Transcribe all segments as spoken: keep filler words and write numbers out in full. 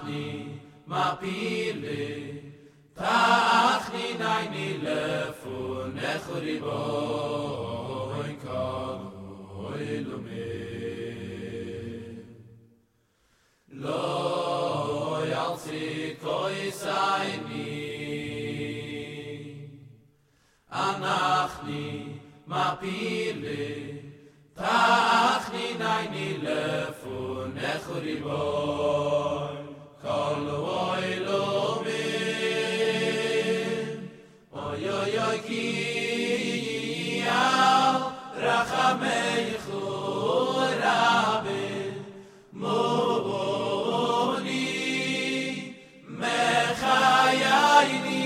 Anachni mapile Ta'achni naini lefunech riboy kalu ilumeh Lo yaltzi koisayni Anachni mapile Ta'achni naini lefunech riboy kalu ilumeh Oy oy oy ki al rachameichu rabbi muboni mechayayni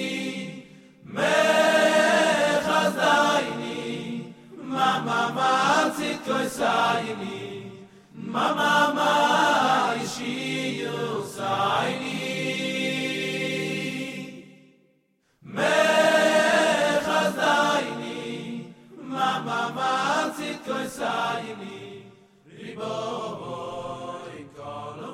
mechazayni mama matzit koisayni mama ma ishi yusayni mechazayni mama matzit koisayni riboy kalu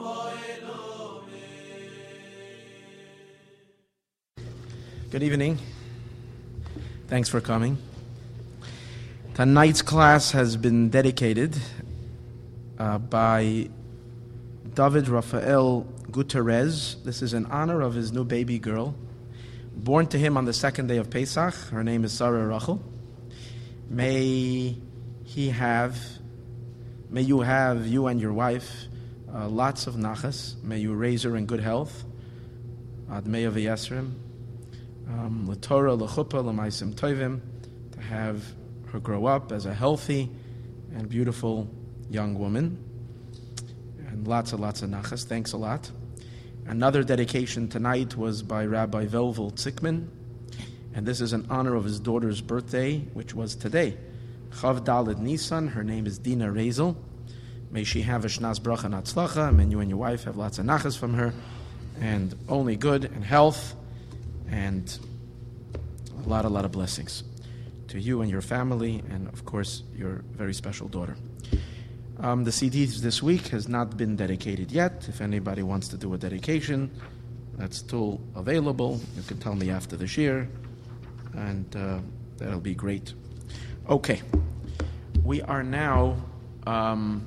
ilumeh. Good evening. Thanks for coming. Tonight's class has been dedicated uh, by David Rafael Gutierrez. This is in honor of his new baby girl, born to him on the second day of Pesach. Her name is Sarah Rachel. May he have, may you have, you and your wife, uh, lots of nachas. May you raise her in good health. Admei v'yesrim. Um, L'Torah, l'chuppah, l'maisim tovim, to have her grow up as a healthy and beautiful young woman. And lots and lots of nachas. Thanks a lot. Another dedication tonight was by Rabbi Velvel Tzikman, and this is in honor of his daughter's birthday, which was today. Chav Daled Nisan, her name is Dina Rezel. May she have a shnas bracha and atzlacha. May you and your wife have lots of nachas from her, and only good and health, and a lot, a lot of blessings to you and your family, and of course, your very special daughter. Um, the C D this week has not been dedicated yet. If anybody wants to do a dedication, that's still available. You can tell me after the shir, and uh, that'll be great. Okay, we are now um,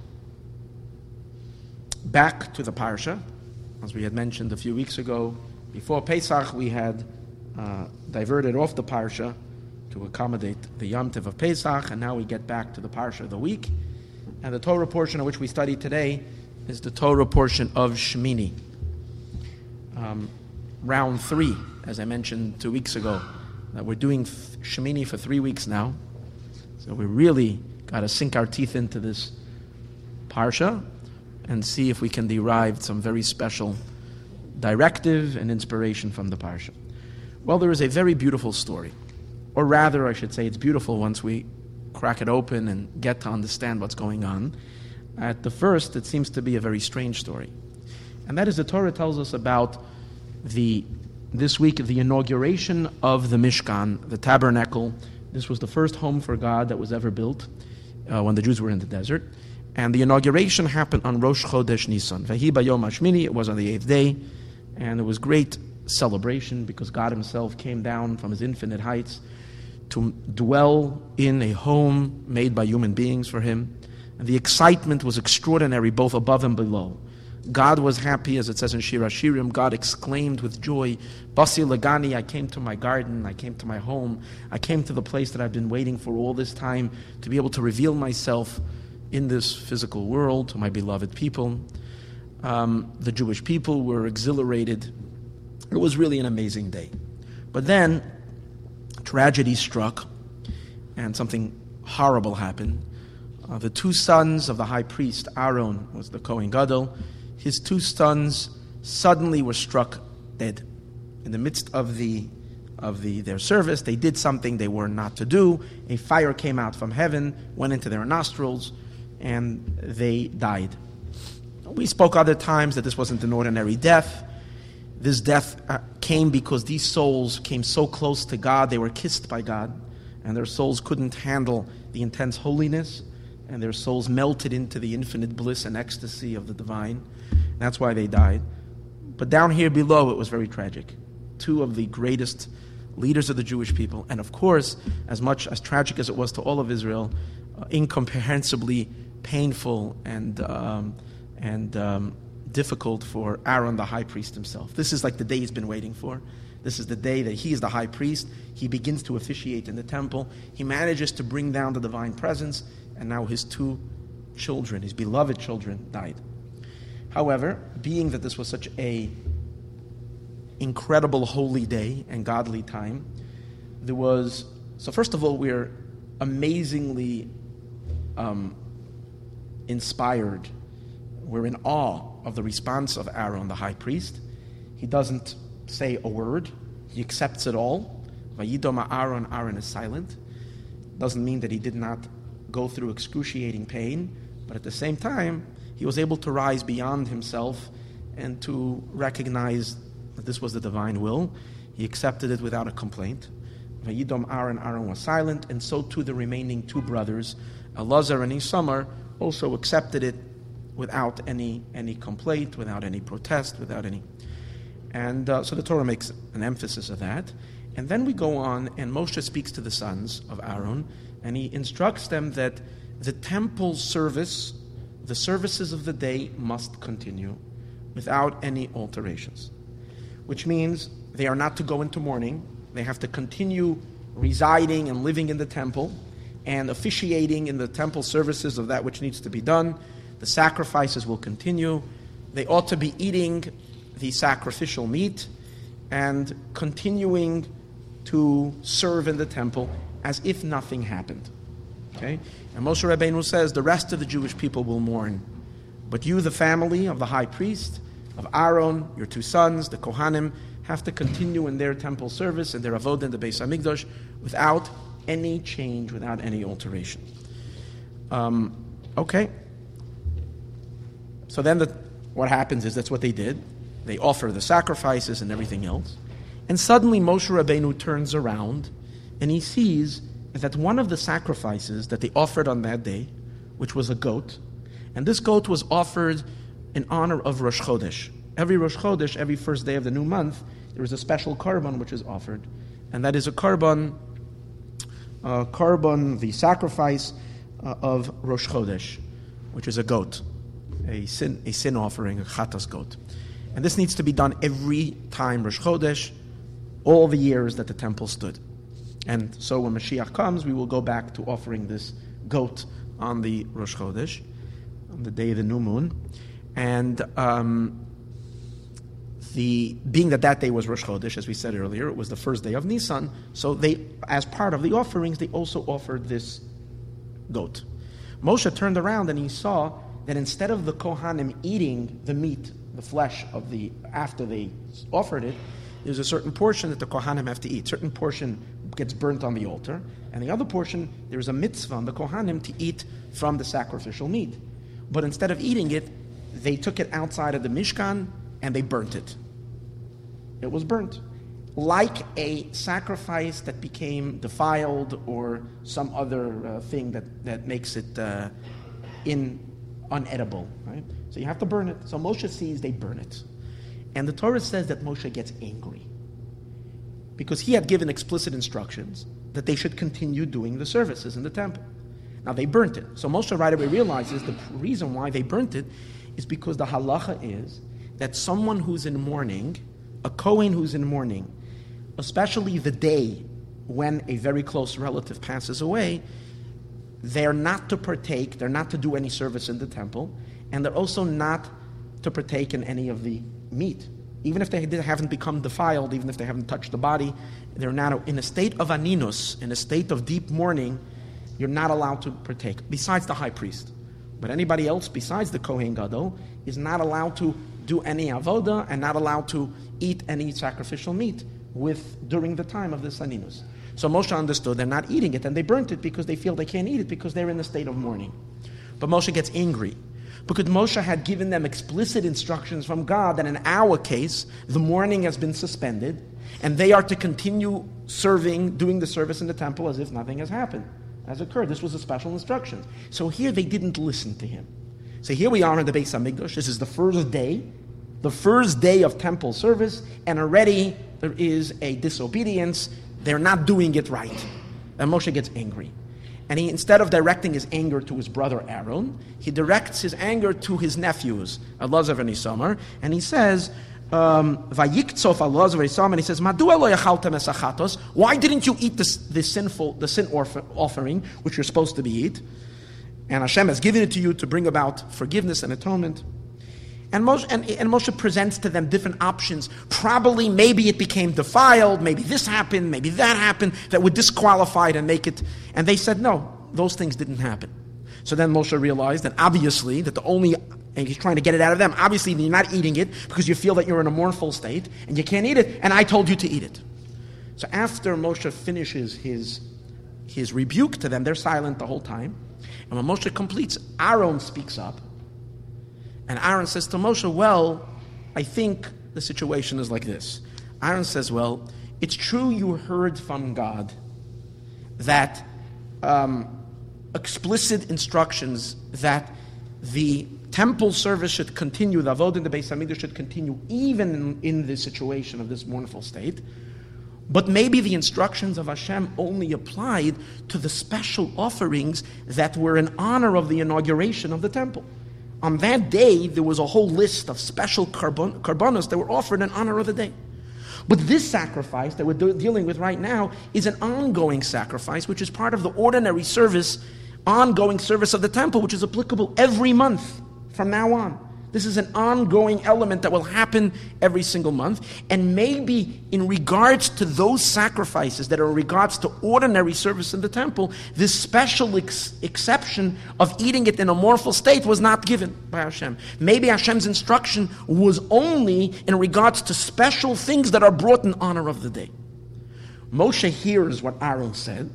back to the parsha. As we had mentioned a few weeks ago, before Pesach, we had uh, diverted off the parsha to accommodate the Yom Tov of Pesach, and now we get back to the parsha of the week. And the Torah portion of which we study today is the Torah portion of Shemini. Um, round three, as I mentioned two weeks ago, that we're doing Shemini for three weeks now. So we really got to sink our teeth into this parsha and see if we can derive some very special directive and inspiration from the parsha. Well, there is a very beautiful story. Or rather, I should say it's beautiful once we crack it open and get to understand what's going on. At the first, it seems to be a very strange story. And that is, the Torah tells us about the this week, the inauguration of the Mishkan, the tabernacle. This was the first home for God that was ever built uh, when the Jews were in the desert. And the inauguration happened on Rosh Chodesh Nisan. Vahi bayom hashmini, it was on the eighth day. And it was great celebration because God himself came down from his infinite heights to dwell in a home made by human beings for him. And the excitement was extraordinary, both above and below. God was happy, as it says in Shir HaShirim. God exclaimed with joy, Basi Lagani, I came to my garden, I came to my home, I came to the place that I've been waiting for all this time to be able to reveal myself in this physical world to my beloved people. Um, the Jewish people were exhilarated. It was really an amazing day. But then, tragedy struck, and something horrible happened. Uh, the two sons of the high priest, Aaron was the Kohen Gadol, his two sons suddenly were struck dead. In the midst of the of the their service, they did something they were not to do. A fire came out from heaven, went into their nostrils, and they died. We spoke other times that this wasn't an ordinary death. This death uh, came because these souls came so close to God, they were kissed by God, and their souls couldn't handle the intense holiness, and their souls melted into the infinite bliss and ecstasy of the divine. That's why they died. But down here below, it was very tragic. Two of the greatest leaders of the Jewish people, and of course, as much as tragic as it was to all of Israel, uh, incomprehensibly painful and um, and um, difficult for Aaron, the high priest himself. This is like the day he's been waiting for. This is the day that he is the high priest. He begins to officiate in the temple. He manages to bring down the divine presence, and now his two children, his beloved children, died. However, being that this was such a incredible holy day and godly time, there was, so first of all, we're amazingly um, inspired. We're in awe of the response of Aaron, the high priest. He doesn't say a word. He accepts it all. Vayidom Aaron, Aaron is silent. Doesn't mean that he did not go through excruciating pain, but at the same time, he was able to rise beyond himself and to recognize that this was the divine will. He accepted it without a complaint. Vayidom Aaron, Aaron was silent, and so too the remaining two brothers, Elazar and Isamar, also accepted it without any any complaint, without any protest, without any... And uh, so the Torah makes an emphasis of that. And then we go on, and Moshe speaks to the sons of Aaron, and he instructs them that the temple service, the services of the day, must continue without any alterations. Which means they are not to go into mourning. They have to continue residing and living in the temple and officiating in the temple services of that which needs to be done. The sacrifices will continue. They ought to be eating the sacrificial meat and continuing to serve in the temple as if nothing happened. Okay? And Moshe Rabbeinu says the rest of the Jewish people will mourn. But you, the family of the high priest, of Aaron, your two sons, the Kohanim, have to continue in their temple service and their avodah in the Beis HaMikdash without any change, without any alteration. Um, okay. So then the, what happens is that's what they did. They offer the sacrifices and everything else. And suddenly Moshe Rabbeinu turns around and he sees that one of the sacrifices that they offered on that day, which was a goat, and this goat was offered in honor of Rosh Chodesh. Every Rosh Chodesh, every first day of the new month, there is a special korban which is offered. And that is a korban, uh, korban, the sacrifice uh, of Rosh Chodesh, which is a goat, a sin, a sin offering, a chatas goat. And this needs to be done every time Rosh Chodesh, all the years that the temple stood. And so when Mashiach comes, we will go back to offering this goat on the Rosh Chodesh, on the day of the new moon. And um, the being that that day was Rosh Chodesh, as we said earlier, it was the first day of Nisan, so they, as part of the offerings, they also offered this goat. Moshe turned around and he saw that instead of the Kohanim eating the meat, the flesh of the, after they offered it, there's a certain portion that the Kohanim have to eat. Certain portion gets burnt on the altar, and the other portion, there's a mitzvah on the Kohanim to eat from the sacrificial meat. But instead of eating it, they took it outside of the Mishkan and they burnt it. It was burnt. Like a sacrifice that became defiled or some other uh, thing that, that makes it uh, in unedible. Right? So you have to burn it. So Moshe sees they burn it. And the Torah says that Moshe gets angry because he had given explicit instructions that they should continue doing the services in the temple. Now they burnt it. So Moshe right away realizes the reason why they burnt it is because the halacha is that someone who's in mourning, a Kohen who's in mourning, especially the day when a very close relative passes away, they're not to partake, they're not to do any service in the temple, and they're also not to partake in any of the meat. Even if they haven't become defiled, even if they haven't touched the body, they're not in a state of aninus, in a state of deep mourning, you're not allowed to partake, besides the high priest. But anybody else besides the Kohen Gadol is not allowed to do any avodah and not allowed to eat any sacrificial meat with during the time of the aninus. So Moshe understood they're not eating it, and they burnt it because they feel they can't eat it because they're in a state of mourning. But Moshe gets angry because Moshe had given them explicit instructions from God that in our case, the mourning has been suspended, and they are to continue serving, doing the service in the temple as if nothing has happened, has occurred. This was a special instruction. So here they didn't listen to him. So here we are in the Beis Hamikdash. This is the first day, the first day of temple service, and already there is a disobedience. They're not doing it right. And Moshe gets angry. And he, instead of directing his anger to his brother Aaron, he directs his anger to his nephews, Elazar and Isamar, and he says, um, Vayiktzov Elazar and Isamar, and he says, Madua lo yachaltem es achatos? Why didn't you eat this, this sinful, the sin offer, offering, which you're supposed to be eat? And Hashem has given it to you to bring about forgiveness and atonement. And Moshe, and, and Moshe presents to them different options. Probably, maybe it became defiled, maybe this happened, maybe that happened, that would disqualify it and make it. And they said, no, those things didn't happen. So then Moshe realized that obviously, that the only, and he's trying to get it out of them, obviously you're not eating it because you feel that you're in a mournful state and you can't eat it, and I told you to eat it. So after Moshe finishes his, his rebuke to them, they're silent the whole time. And when Moshe completes, Aaron speaks up. And Aaron says to Moshe, well, I think the situation is like this. Aaron says, well, it's true you heard from God that um, explicit instructions that the temple service should continue, the Avodah in the Beis Hamikdash should continue even in, in the situation of this mournful state. But maybe the instructions of Hashem only applied to the special offerings that were in honor of the inauguration of the temple. On that day, there was a whole list of special carbon, carbonos that were offered in honor of the day. But this sacrifice that we're do- dealing with right now is an ongoing sacrifice, which is part of the ordinary service, ongoing service of the temple, which is applicable every month from now on. This is an ongoing element that will happen every single month. And maybe in regards to those sacrifices that are in regards to ordinary service in the temple, this special ex- exception of eating it in a mournful state was not given by Hashem. Maybe Hashem's instruction was only in regards to special things that are brought in honor of the day. Moshe hears what Aaron said,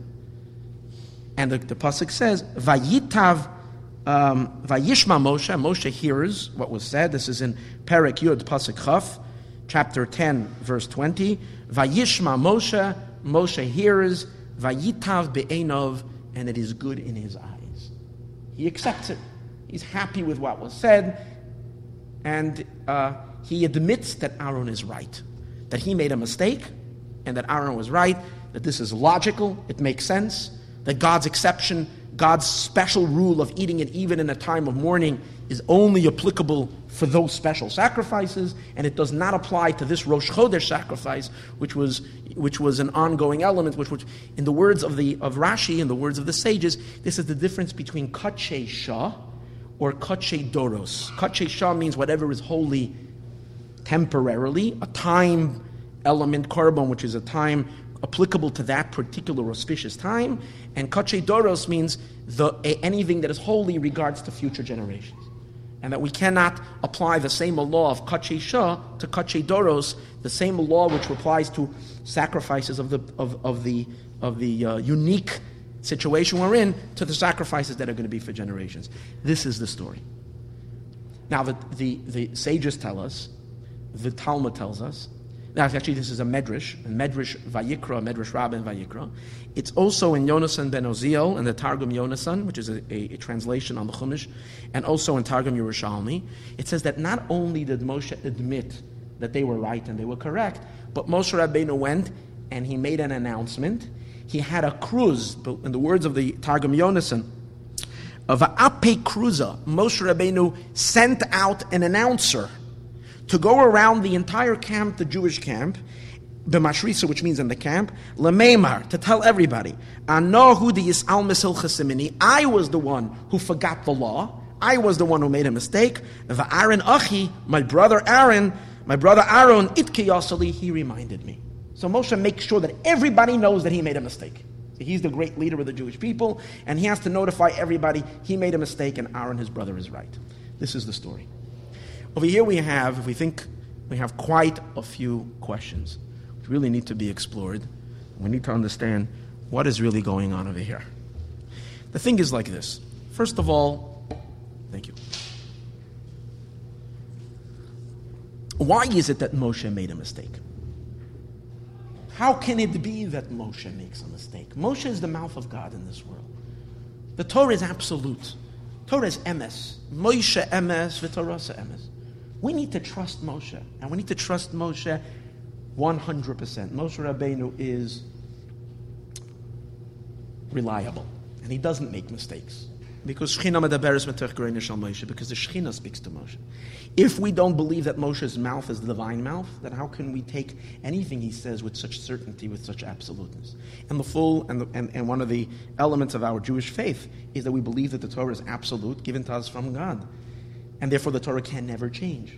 and the, the pasuk says, Vayitav Um, Vayishma Moshe, Moshe hears what was said. This is in Perek Yud Pasuk Chaf, chapter ten, verse twenty. Vayishma Moshe, Moshe hears, Vayitav be'enov, and it is good in his eyes. He accepts it. He's happy with what was said, and uh, he admits that Aaron is right, that he made a mistake, and that Aaron was right, that this is logical, it makes sense, that God's exception, God's special rule of eating it even in a time of mourning is only applicable for those special sacrifices, and it does not apply to this Rosh Chodesh sacrifice, which was which was an ongoing element, which, which in the words of the of Rashi, in the words of the sages, this is the difference between Kachei Shah or Kachei Doros. Kachei Shah means whatever is holy temporarily, a time element, korban, which is a time applicable to that particular auspicious time, and Kachei Doros means the anything that is holy in regards to future generations. And that we cannot apply the same law of Kachei Shah to Kachei Doros, the same law which applies to sacrifices of the of, of the of the uh, unique situation we're in, to the sacrifices that are going to be for generations. This is the story. Now, the the, the sages tell us, the Talmud tells us. Now, actually, this is a Medrash, a Medrash Vayikra, Medrash Rabbah and Vayikra. It's also in Yonasan ben Oziel and the Targum Yonasan, which is a, a, a translation on the Chumash, and also in Targum Yerushalmi. It says that not only did Moshe admit that they were right and they were correct, but Moshe Rabbeinu went and he made an announcement. He had a cruise, in the words of the Targum Yonasan, of a ape cruza. Moshe Rabbeinu sent out an announcer to go around the entire camp, the Jewish camp, b'mashrisa, which means in the camp, l'meimar, to tell everybody, Anohu di yis'al misil chasimini, I was the one who forgot the law, I was the one who made a mistake, v'Aaron achi, my brother Aaron, my brother Aaron, itke yasali, he reminded me. So Moshe makes sure that everybody knows that he made a mistake. So he's the great leader of the Jewish people, and he has to notify everybody he made a mistake and Aaron, his brother, is right. This is the story. Over here we have, if we think, we have quite a few questions which really need to be explored. We need to understand what is really going on over here. The thing is like this. First of all, thank you. Why is it that Moshe made a mistake? How can it be that Moshe makes a mistake? Moshe is the mouth of God in this world. The Torah is absolute. Torah is emes. Moshe emes, v'torasa emes. We need to trust Moshe, and we need to trust Moshe one hundred percent. Moshe Rabbeinu is reliable, and he doesn't make mistakes. Because Shechina medaberes metoch gereina shel Moshe, because the Shechina speaks to Moshe. If we don't believe that Moshe's mouth is the divine mouth, then how can we take anything he says with such certainty, with such absoluteness? And the full, and, the, and, and one of the elements of our Jewish faith is that we believe that the Torah is absolute, given to us from God. And therefore the Torah can never change.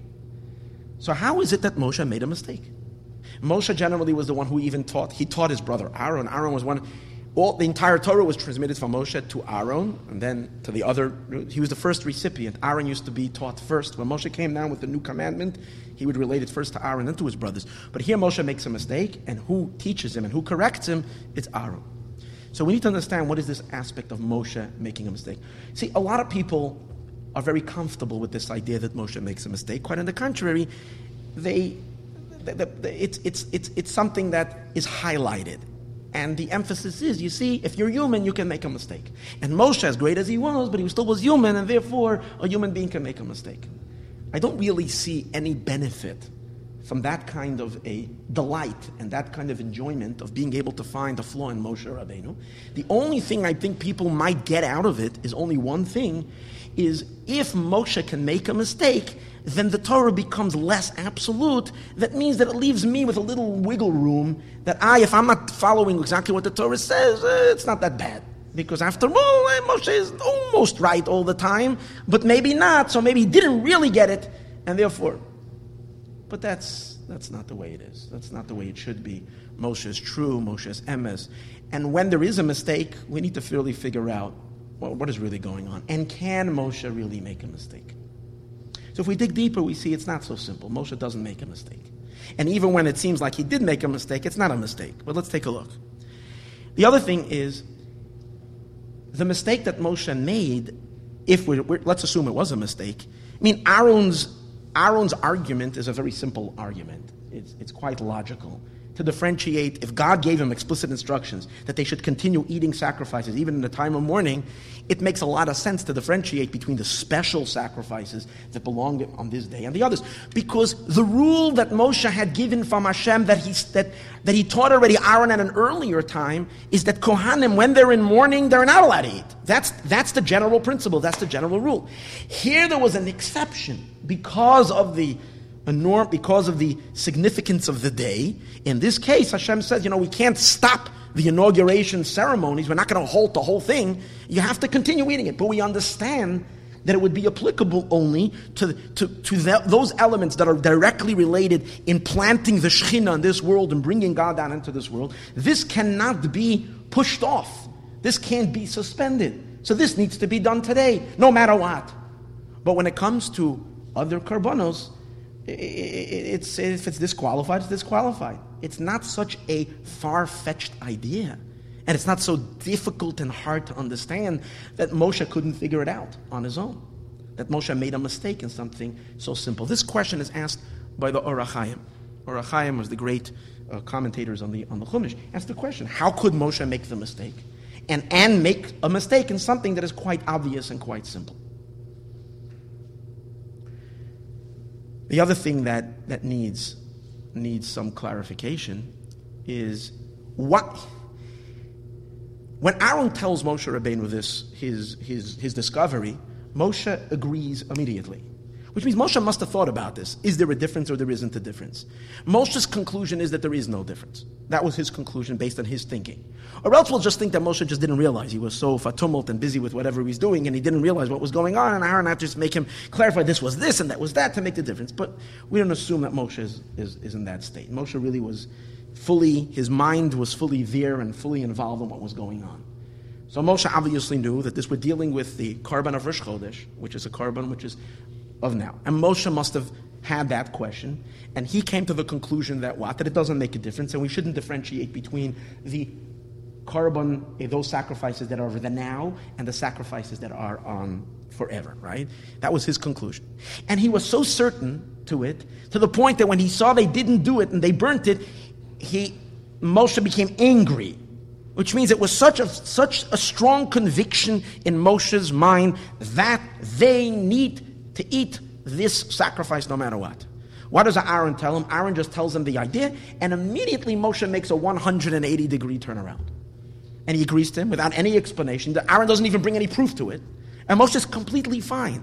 So how is it that Moshe made a mistake? Moshe generally was the one who even taught, he taught his brother Aaron. Aaron was one, all, the entire Torah was transmitted from Moshe to Aaron, and then to the other, he was the first recipient. Aaron used to be taught first. When Moshe came down with the new commandment, he would relate it first to Aaron, then to his brothers. But here Moshe makes a mistake, and who teaches him and who corrects him? It's Aaron. So we need to understand what is this aspect of Moshe making a mistake. See, a lot of people are very comfortable with this idea that Moshe makes a mistake. Quite on the contrary, they, they, they it's, it's, it's, it's something that is highlighted. And the emphasis is, you see, if you're human, you can make a mistake. And Moshe, as great as he was, but he still was human, and therefore a human being can make a mistake. I don't really see any benefit from that kind of a delight and that kind of enjoyment of being able to find a flaw in Moshe Rabbeinu. The only thing I think people might get out of it is only one thing, is if Moshe can make a mistake, then the Torah becomes less absolute. That means that it leaves me with a little wiggle room that I, if I'm not following exactly what the Torah says, uh, it's not that bad. Because after all, uh, Moshe is almost right all the time, but maybe not, so maybe he didn't really get it, and therefore. But that's that's not the way it is. That's not the way it should be. Moshe is true, Moshe is emes. And when there is a mistake, we need to really figure out, well, what is really going on? And can Moshe really make a mistake? So if we dig deeper, we see it's not so simple. Moshe doesn't make a mistake. And even when it seems like he did make a mistake, it's not a mistake. But let's take a look. The other thing is, the mistake that Moshe made, if we're, we're, let's assume it was a mistake. I mean, Aaron's, Aaron's argument is a very simple argument. It's, it's quite logical. To differentiate, if God gave him explicit instructions that they should continue eating sacrifices even in the time of mourning, it makes a lot of sense to differentiate between the special sacrifices that belong on this day and the others. Because the rule that Moshe had given from Hashem, that he, that, that he taught already Aaron at an earlier time, is that Kohanim, when they're in mourning, they're not allowed to eat. That's, that's the general principle, that's the general rule. Here there was an exception because of the Norm, because of the significance of the day. In this case, Hashem says, you know, we can't stop the inauguration ceremonies. We're not going to halt the whole thing. You have to continue eating it. But we understand that it would be applicable only to, to, to the, those elements that are directly related in planting the Shekhinah in this world and bringing God down into this world. This cannot be pushed off. This can't be suspended. So this needs to be done today, no matter what. But when it comes to other karbanos, It's, if it's disqualified, it's disqualified. It's not such a far-fetched idea. And it's not so difficult and hard to understand that Moshe couldn't figure it out on his own. That Moshe made a mistake in something so simple. This question is asked by the Or HaChaim. Or HaChaim was the great uh, commentators on the on the Chumash. Asked the question, how could Moshe make the mistake? And, and make a mistake in something that is quite obvious and quite simple. The other thing that, that needs, needs some clarification is what, when Aaron tells Moshe Rabbeinu this, his, his, his discovery, Moshe agrees immediately. Which means Moshe must have thought about this. Is there a difference or there isn't a difference? Moshe's conclusion is that there is no difference. That was his conclusion based on his thinking. Or else we'll just think that Moshe just didn't realize. He was so fatumult and busy with whatever he's doing, and he didn't realize what was going on, and Aaron had to just make him clarify this was this and that was that to make the difference. But we don't assume that Moshe is, is, is in that state. Moshe really was fully, his mind was fully there and fully involved in what was going on. So Moshe obviously knew that this we're dealing with the Karban of Rosh Chodesh, which is a Karban which is of now. And Moshe must have had that question, and he came to the conclusion that what? That it doesn't make a difference, and we shouldn't differentiate between the Karban, those sacrifices that are over the now, and the sacrifices that are on forever, right? That was his conclusion. And he was so certain to it, to the point that when he saw they didn't do it and they burnt it, he, Moshe became angry. Which means it was such a, such a strong conviction in Moshe's mind that they need to eat this sacrifice no matter what. What does Aaron tell him? Aaron just tells him the idea, and immediately Moshe makes a one hundred eighty degree turnaround. And he agrees to him without any explanation. Aaron doesn't even bring any proof to it. And Moshe's completely fine.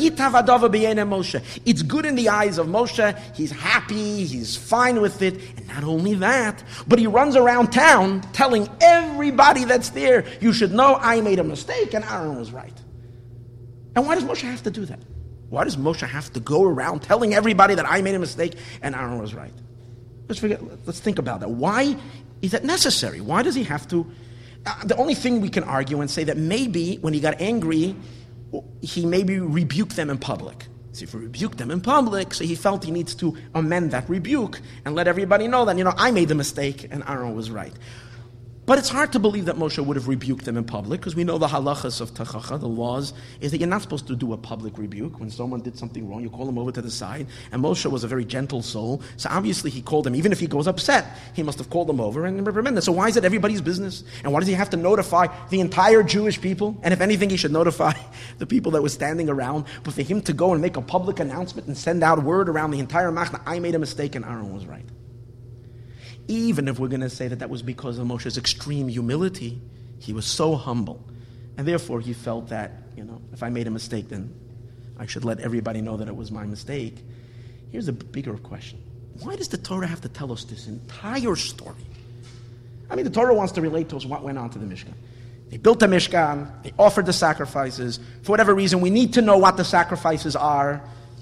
It's good in the eyes of Moshe. He's happy. He's fine with it. And not only that, but he runs around town telling everybody that's there, you should know I made a mistake and Aaron was right. And why does Moshe have to do that? Why does Moshe have to go around telling everybody that I made a mistake and Aaron was right? Let's forget, let's think about that. Why is that necessary? Why does he have to? Uh, the only thing we can argue and say that maybe when he got angry, he maybe rebuked them in public. So if he rebuked them in public, so he felt he needs to amend that rebuke and let everybody know that, you know, I made the mistake and Aaron was right. But it's hard to believe that Moshe would have rebuked them in public, because we know the halachas of Tachacha, the laws, is that you're not supposed to do a public rebuke. When someone did something wrong, you call them over to the side. And Moshe was a very gentle soul, so obviously he called them, even if he goes upset, he must have called them over and reprimanded. So why is it everybody's business? And why does he have to notify the entire Jewish people? And if anything, he should notify the people that were standing around. But for him to go and make a public announcement and send out word around the entire Machna, I made a mistake and Aaron was right. Even if we're going to say that that was because of Moshe's extreme humility, he was so humble. And therefore he felt that, you know, if I made a mistake, then I should let everybody know that it was my mistake. Here's a bigger question. Why does the Torah have to tell us this entire story? I mean, the Torah wants to relate to us what went on to the Mishkan. They built the Mishkan, they offered the sacrifices. For whatever reason, we need to know what the sacrifices are.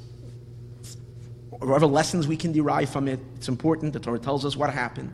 Or whatever lessons we can derive from it, it's important. The Torah tells us what happened.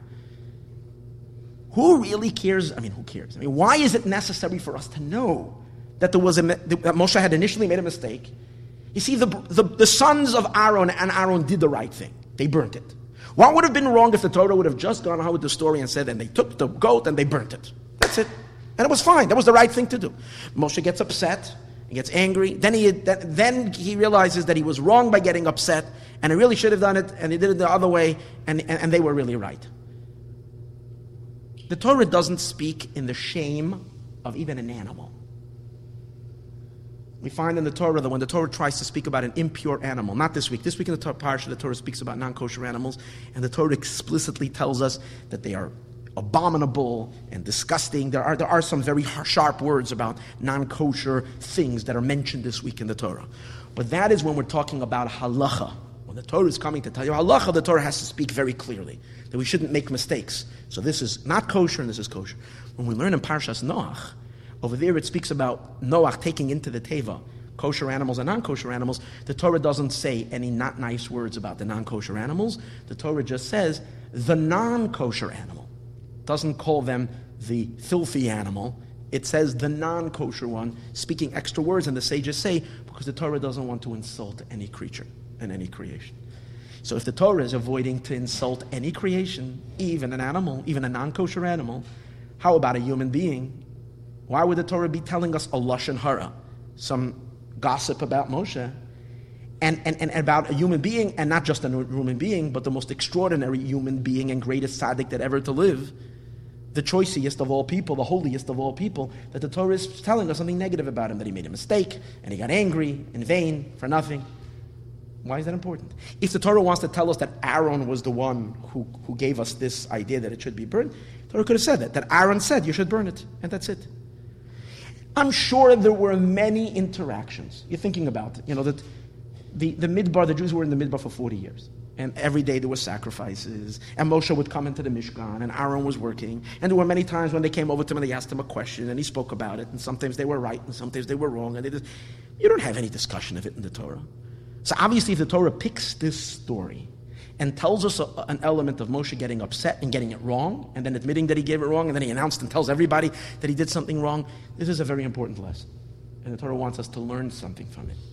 Who really cares? I mean, who cares? I mean, why is it necessary for us to know that there was a, that Moshe had initially made a mistake? You see, the, the, the sons of Aaron and Aaron did the right thing. They burnt it. What would have been wrong if the Torah would have just gone on with the story and said, and they took the goat and they burnt it. That's it. And it was fine. That was the right thing to do. Moshe gets upset. He gets angry. Then he then he realizes that he was wrong by getting upset, and he really should have done it, and he did it the other way, and, and, and they were really right. The Torah doesn't speak in the shame of even an animal. We find in the Torah that when the Torah tries to speak about an impure animal, not this week, this week in the Torah parsha, the Torah speaks about non-kosher animals, and the Torah explicitly tells us that they are abominable and disgusting. There are there are some very sharp words about non-kosher things that are mentioned this week in the Torah. But that is when we're talking about halacha. When the Torah is coming to tell you halacha, the Torah has to speak very clearly that we shouldn't make mistakes. So this is not kosher and this is kosher. When we learn in Parshas Noach, over there it speaks about Noach taking into the teva kosher animals and non-kosher animals. The Torah doesn't say any not nice words about the non-kosher animals. The Torah just says the non-kosher animal. Doesn't call them the filthy animal. It says the non-kosher one, speaking extra words, and the sages say, because the Torah doesn't want to insult any creature and any creation. So if the Torah is avoiding to insult any creation, even an animal, even a non-kosher animal, how about a human being? Why would the Torah be telling us a lashon hara, some gossip about Moshe, and, and, and about a human being, and not just a human being, but the most extraordinary human being and greatest tzaddik that ever to live, the choicest of all people, the holiest of all people, that the Torah is telling us something negative about him, that he made a mistake, and he got angry, in vain, for nothing. Why is that important? If the Torah wants to tell us that Aaron was the one who, who gave us this idea that it should be burned, the Torah could have said that, that Aaron said you should burn it, and that's it. I'm sure there were many interactions. You're thinking about it, you know, that the, the Midbar, the Jews were in the Midbar for forty years. And every day there were sacrifices. And Moshe would come into the Mishkan, and Aaron was working. And there were many times when they came over to him and they asked him a question, and he spoke about it. And sometimes they were right, and sometimes they were wrong. And they just, you don't have any discussion of it in the Torah. So obviously if the Torah picks this story and tells us a, an element of Moshe getting upset and getting it wrong, and then admitting that he gave it wrong, and then he announced and tells everybody that he did something wrong, this is a very important lesson. And the Torah wants us to learn something from it.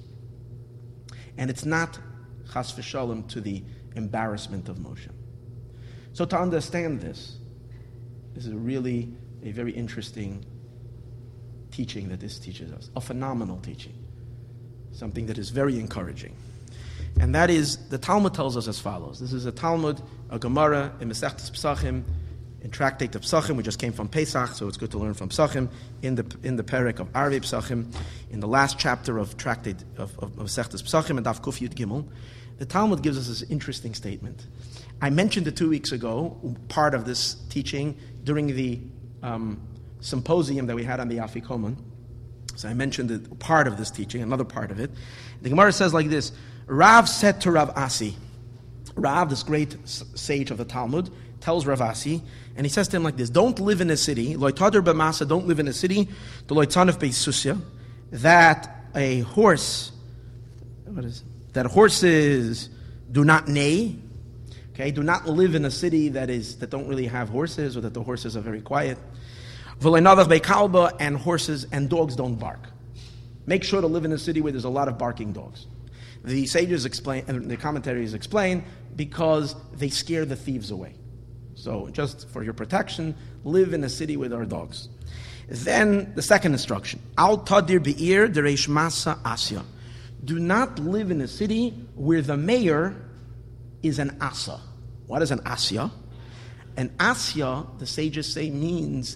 And it's not chas v'shalom to the embarrassment of Moshe. So to understand this, this is really a very interesting teaching that this teaches us, a phenomenal teaching, something that is very encouraging. And that is, the Talmud tells us as follows. This is a Talmud, a Gemara, in Masechtas Pesachim, in Tractate of Psachim. We just came from Pesach, so it's good to learn from Psachim in the in the Perek of Arvei Psachim, in the last chapter of Tractate of, of, of Sechtes Psachim and Daf Kuf Yud Gimel. The Talmud gives us this interesting statement. I mentioned it two weeks ago, part of this teaching during the um, symposium that we had on the Afikoman. So I mentioned it, part of this teaching, another part of it. The Gemara says like this: Rav said to Rav Asi, Rav, this great sage of the Talmud, tells Rav Asi, and he says to him like this: don't live in a city, loitader b'masa, don't live in a city, the loitanef beisusya, that a horse, what is it? That horses do not neigh. Okay, do not live in a city that is that don't really have horses, or that the horses are very quiet. V'loinadach beikalba, and horses and dogs don't bark. Make sure to live in a city where there's a lot of barking dogs. The sages explain, and the commentaries explain, because they scare the thieves away. So just for your protection, live in a city where there are dogs. Then the second instruction: Al tadir be'ir dereish masa asya. Do not live in a city where the mayor is an asa. What is an asya? An asya, the sages say, means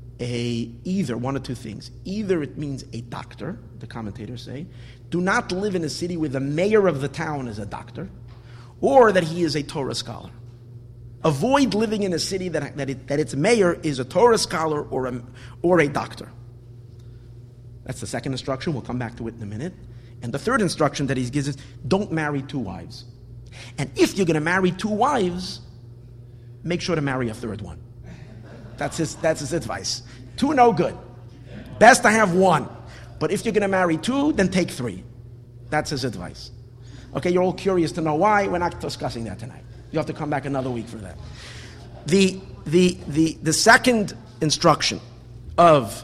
a either one of two things. Either it means a doctor, the commentators say. Do not live in a city where the mayor of the town is a doctor, or that he is a Torah scholar. Avoid living in a city that that, it, that its mayor is a Torah scholar or a, or a doctor. That's the second instruction. We'll come back to it in a minute. And the third instruction that he gives is, don't marry two wives. And if you're going to marry two wives, make sure to marry a third one. That's his, that's his advice. Two, no good. Best to have one. But if you're going to marry two, then take three. That's his advice. Okay, you're all curious to know why. We're not discussing that tonight. You have to come back another week for that. The, the, the, the second instruction of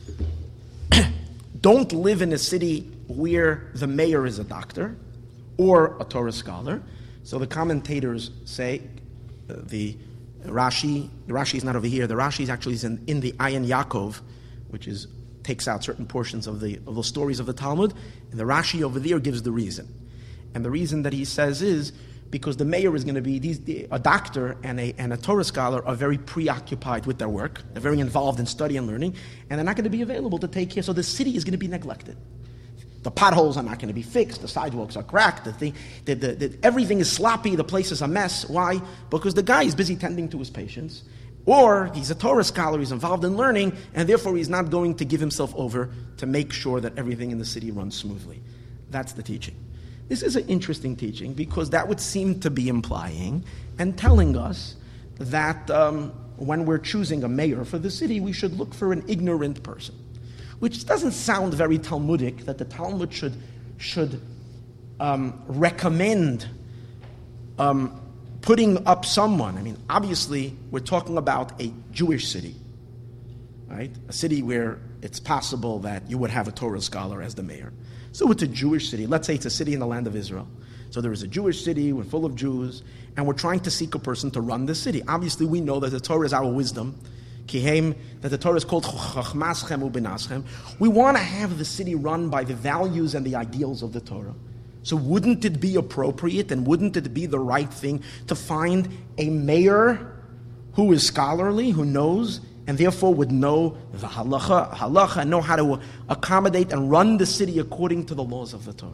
don't live in a city where the mayor is a doctor or a Torah scholar. So the commentators say, uh, the Rashi, the Rashi is not over here, the Rashi is actually in, in the Ayin Yaakov, which is takes out certain portions of the of the stories of the Talmud, and the Rashi over there gives the reason. And the reason that he says is because the mayor is going to be, these, a doctor and a, and a Torah scholar are very preoccupied with their work, they're very involved in study and learning, and they're not going to be available to take care, so the city is going to be neglected. The potholes are not going to be fixed. The sidewalks are cracked. The thing, the, the, the, everything is sloppy. The place is a mess. Why? Because the guy is busy tending to his patients. Or he's a Torah scholar. He's involved in learning. And therefore he's not going to give himself over to make sure that everything in the city runs smoothly. That's the teaching. This is an interesting teaching because that would seem to be implying and telling us that um, when we're choosing a mayor for the city, we should look for an ignorant person. Which doesn't sound very Talmudic, that the Talmud should, should um, recommend um, putting up someone. I mean, obviously, we're talking about a Jewish city, right? A city where it's possible that you would have a Torah scholar as the mayor. So it's a Jewish city. Let's say it's a city in the land of Israel. So there is a Jewish city, we're full of Jews, and we're trying to seek a person to run the city. Obviously, we know that the Torah is our wisdom, Kihem, that the Torah is called Chachmaschem Ubinaschem. We want to have the city run by the values and the ideals of the Torah. So wouldn't it be appropriate and wouldn't it be the right thing to find a mayor who is scholarly, who knows, and therefore would know the halacha, halacha, and know how to accommodate and run the city according to the laws of the Torah?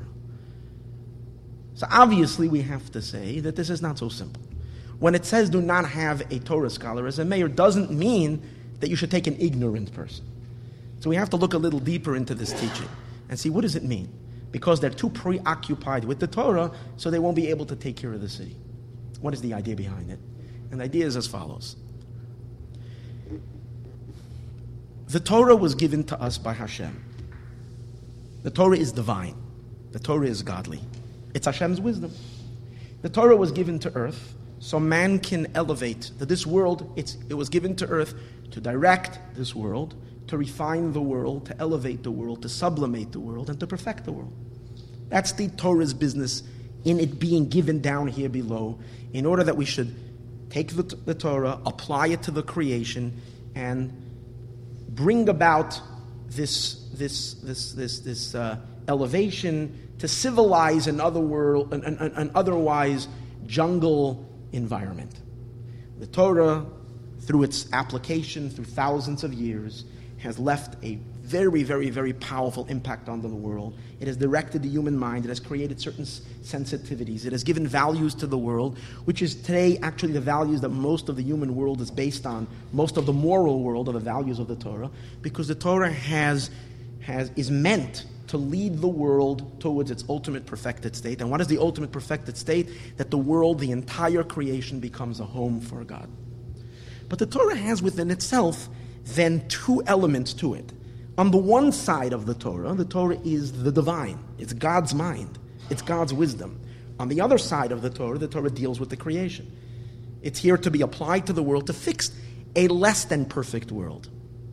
So obviously we have to say that this is not so simple. When it says do not have a Torah scholar as a mayor, doesn't mean that you should take an ignorant person. So we have to look a little deeper into this teaching and see what does it mean. Because they're too preoccupied with the Torah, so they won't be able to take care of the city. What is the idea behind it? And the idea is as follows. The Torah was given to us by Hashem. The Torah is divine. The Torah is godly. It's Hashem's wisdom. The Torah was given to earth so man can elevate that this world, it's, it was given to earth to direct this world, to refine the world, to elevate the world, to sublimate the world, and to perfect the world. That's the Torah's business in it being given down here below, in order that we should take the, the Torah, apply it to the creation, and bring about this this this this this uh, elevation to civilize an other world, an, an, an otherwise jungle environment. The Torah, through its application, through thousands of years, has left a very, very, very powerful impact on the world. It has directed the human mind. It has created certain sensitivities. It has given values to the world, which is today actually the values that most of the human world is based on. Most of the moral world are the values of the Torah, because the Torah has, has is meant to lead the world towards its ultimate perfected state. And what is the ultimate perfected state? That the world, the entire creation, becomes a home for God. But the Torah has within itself then two elements to it. On the one side of the Torah, the Torah is the divine. It's God's mind. It's God's wisdom. On the other side of the Torah, the Torah deals with the creation. It's here to be applied to the world to fix a less than perfect world.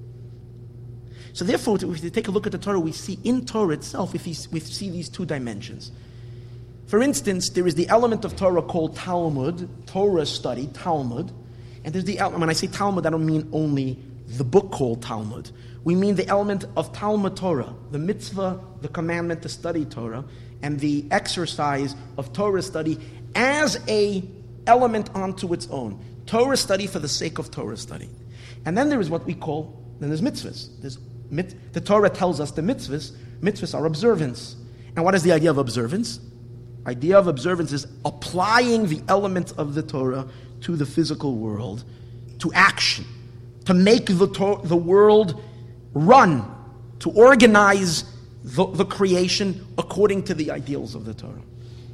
So therefore, if we take a look at the Torah, we see in Torah itself, if we see these two dimensions. For instance, there is the element of Torah called Talmud, Torah study, Talmud. And there's the element, when I say Talmud, I don't mean only the book called Talmud. We mean the element of Talmud Torah, the mitzvah, the commandment to study Torah, and the exercise of Torah study as a element unto its own. Torah study for the sake of Torah study. And then there is what we call, then there's mitzvahs. There's mit, the Torah tells us the mitzvahs. Mitzvahs are observance. And what is the idea of observance? Idea of observance is applying the elements of the Torah to the physical world, to action, to make the, to- the world run, to organize the, the creation according to the ideals of the Torah.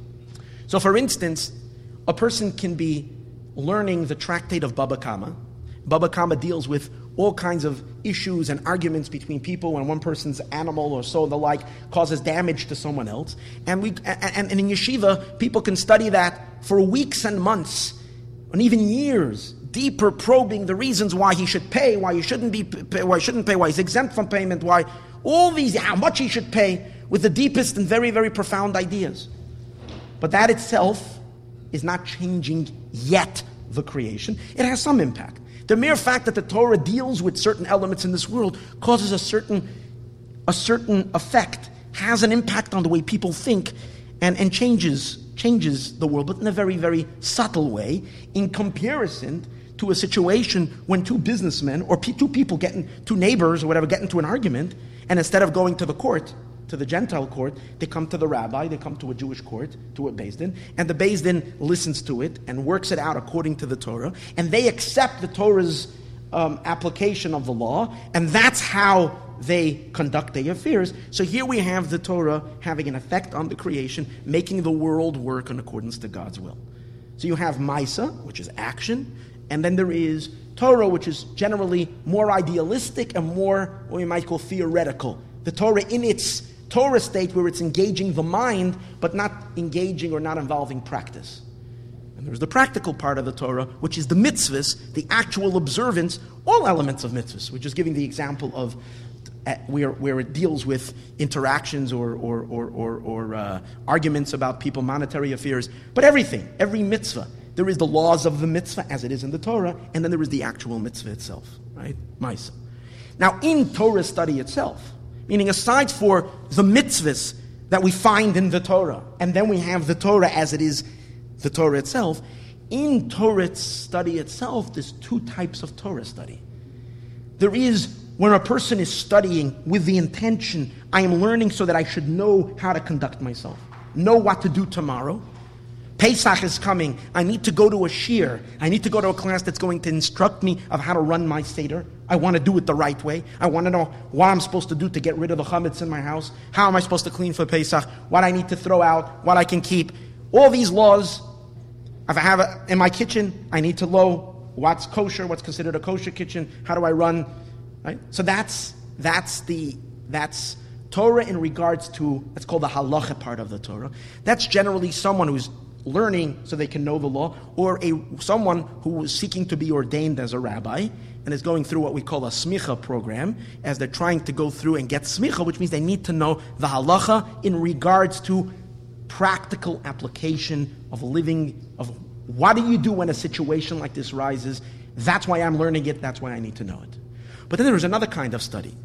So for instance, a person can be learning the tractate of Baba Kama. Baba Kama deals with all kinds of issues and arguments between people when one person's animal or so the like causes damage to someone else. And we and, and in yeshiva, people can study that for weeks and months, and even years, deeper probing the reasons why he should pay, why he shouldn't be, pay, why he shouldn't pay, why he's exempt from payment, why all these, how much he should pay, with the deepest and very, very profound ideas. But that itself is not changing yet the creation. It has some impact. The mere fact that the Torah deals with certain elements in this world causes a certain, a certain effect, has an impact on the way people think, and, and changes changes the world, but in a very, very subtle way, in comparison to a situation when two businessmen or p- two people get in, two neighbors or whatever get into an argument, and instead of going to the court, to the Gentile court, they come to the rabbi, they come to a Jewish court, to a Beis Din, and the Beis Din listens to it and works it out according to the Torah, and they accept the Torah's um, application of the law, and that's how they conduct their affairs. So here we have the Torah having an effect on the creation, making the world work in accordance to God's will. So you have Maisa, which is action, and then there is Torah, which is generally more idealistic and more what we might call theoretical. The Torah in its Torah state where it's engaging the mind, but not engaging or not involving practice. And there's the practical part of the Torah, which is the mitzvahs, the actual observance, all elements of mitzvahs. We're just giving the example of where where it deals with interactions or or or or, or uh, arguments about people, monetary affairs, but everything, every mitzvah. There is the laws of the mitzvah as it is in the Torah, and then there is the actual mitzvah itself, right? Maisa. Now, in Torah study itself, meaning aside for the mitzvahs that we find in the Torah, and then we have the Torah as it is, the Torah itself, in Torah study itself, there's two types of Torah study. There is when a person is studying with the intention, I am learning so that I should know how to conduct myself, know what to do tomorrow. Pesach is coming. I need to go to a shiur. I need to go to a class that's going to instruct me of how to run my seder. I want to do it the right way. I want to know what I'm supposed to do to get rid of the chametz in my house. How am I supposed to clean for Pesach? What I need to throw out, what I can keep. All these laws. If I have a, in my kitchen, I need to know what's kosher, what's considered a kosher kitchen. How do I run? Right? So that's that's the that's Torah in regards to, that's called the halacha part of the Torah. That's generally someone who's learning so they can know the law, or a someone who is seeking to be ordained as a rabbi and is going through what we call a smicha program, as they're trying to go through and get smicha, which means they need to know the halacha in regards to practical application of living, of what do you do when a situation like this rises. That's why I'm learning it, that's why I need to know it. But then there's another kind of study,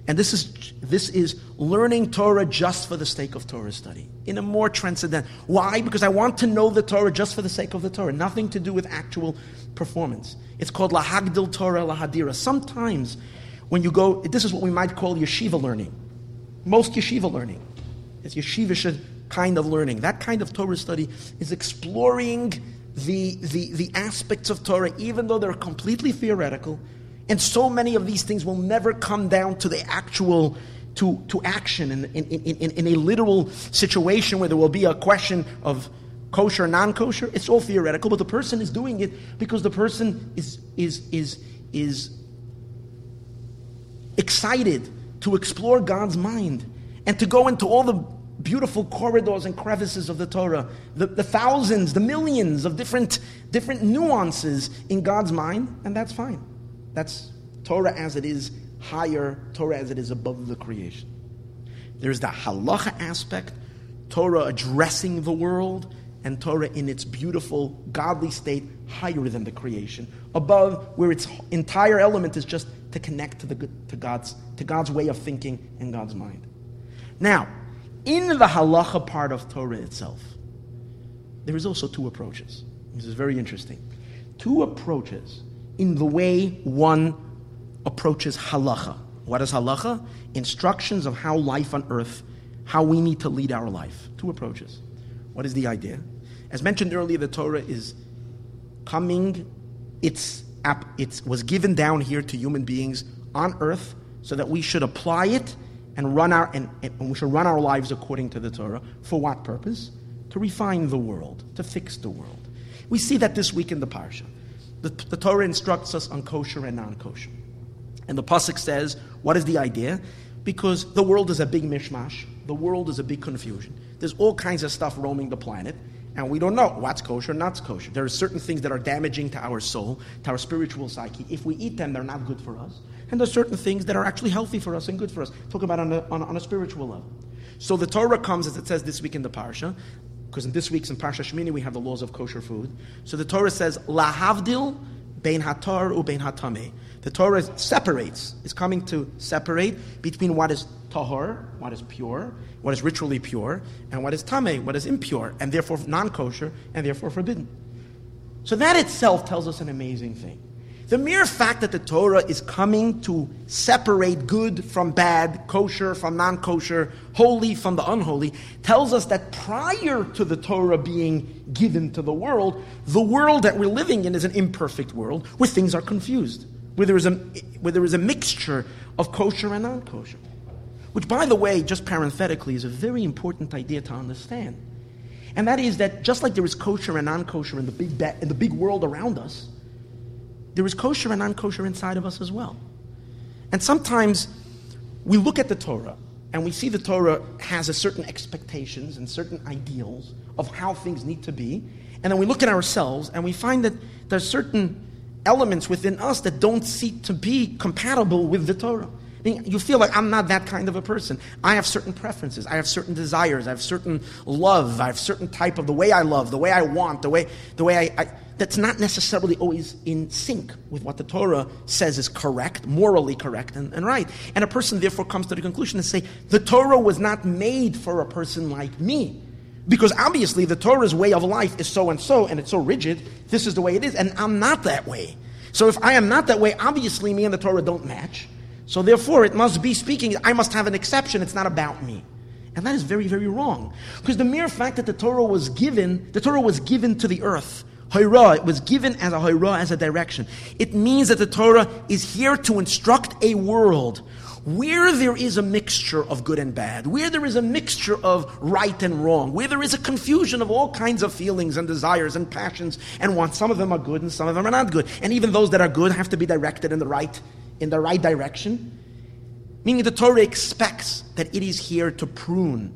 And this is this is learning Torah just for the sake of Torah study, in a more transcendental. Why? Because I want to know the Torah just for the sake of the Torah, nothing to do with actual performance. It's called lahagdil Torah lahadira. Sometimes when you go, this is what we might call yeshiva learning. Most yeshiva learning. It's yeshivish kind of learning. That kind of Torah study is exploring the, the, the aspects of Torah, even though they're completely theoretical. And so many of these things will never come down to the actual, to, to action in, in, in, in a literal situation where there will be a question of kosher, non-kosher. It's all theoretical, but the person is doing it because the person is, is, is, is excited to explore God's mind and to go into all the beautiful corridors and crevices of the Torah, the, the thousands, the millions of different, different nuances in God's mind, and that's fine. That's Torah as it is higher, Torah as it is above the creation. There's the halacha aspect, Torah addressing the world, and Torah in its beautiful, godly state, higher than the creation, above where its entire element is just to connect to the to God's to God's way of thinking and God's mind. Now, in the halacha part of Torah itself, there is also two approaches. This is very interesting. Two approaches in the way one approaches halacha. What is halacha? Instructions of how life on earth, how we need to lead our life. Two approaches. What is the idea? As mentioned earlier, the Torah is coming, it's, it was given down here to human beings on earth so that we should apply it and run our and, and we should run our lives according to the Torah. For what purpose? To refine the world, to fix the world. We see that this week in the parsha. The, the Torah instructs us on kosher and non-kosher. And the pasuk says, what is the idea? Because the world is a big mishmash. The world is a big confusion. There's all kinds of stuff roaming the planet, and we don't know what's kosher and not kosher. There are certain things that are damaging to our soul, to our spiritual psyche. If we eat them, they're not good for us. And there are certain things that are actually healthy for us and good for us. Talk about on a, on, on a spiritual level. So the Torah comes, as it says this week in the parsha, because in this week's in Parsha Shmini we have the laws of kosher food. So the Torah says, lahavdil bein hatar u bein hatameh. The Torah separates, is coming to separate between what is tahor, what is pure, what is ritually pure, and what is tameh, what is impure, and therefore non-kosher, and therefore forbidden. So that itself tells us an amazing thing. The mere fact that the Torah is coming to separate good from bad, kosher from non-kosher, holy from the unholy, tells us that prior to the Torah being given to the world, the world that we're living in is an imperfect world where things are confused, where there is a, where there is a mixture of kosher and non-kosher. Which, by the way, just parenthetically, is a very important idea to understand. And that is that just like there is kosher and non-kosher in the big ba- in the big world around us, there is kosher and non-kosher inside of us as well. And sometimes we look at the Torah and we see the Torah has a certain expectations and certain ideals of how things need to be. And then we look at ourselves and we find that there's certain elements within us that don't seem to be compatible with the Torah. I mean, you feel like I'm not that kind of a person. I have certain preferences. I have certain desires. I have certain love. I have certain type of the way I love, the way I want, the way the way I, I that's not necessarily always in sync with what the Torah says is correct, morally correct and, and right. And a person therefore comes to the conclusion and say, the Torah was not made for a person like me. Because obviously the Torah's way of life is so and so, and it's so rigid, this is the way it is, and I'm not that way. So if I am not that way, obviously me and the Torah don't match. So therefore it must be speaking, I must have an exception, it's not about me. And that is very, very wrong. Because the mere fact that the Torah was given, the Torah was given to the earth, Hayrah, it was given as a Hayrah, as a direction. It means that the Torah is here to instruct a world where there is a mixture of good and bad, where there is a mixture of right and wrong, where there is a confusion of all kinds of feelings and desires and passions and wants. Some of them are good and some of them are not good. And even those that are good have to be directed in the right, in the right direction. Meaning the Torah expects that it is here to prune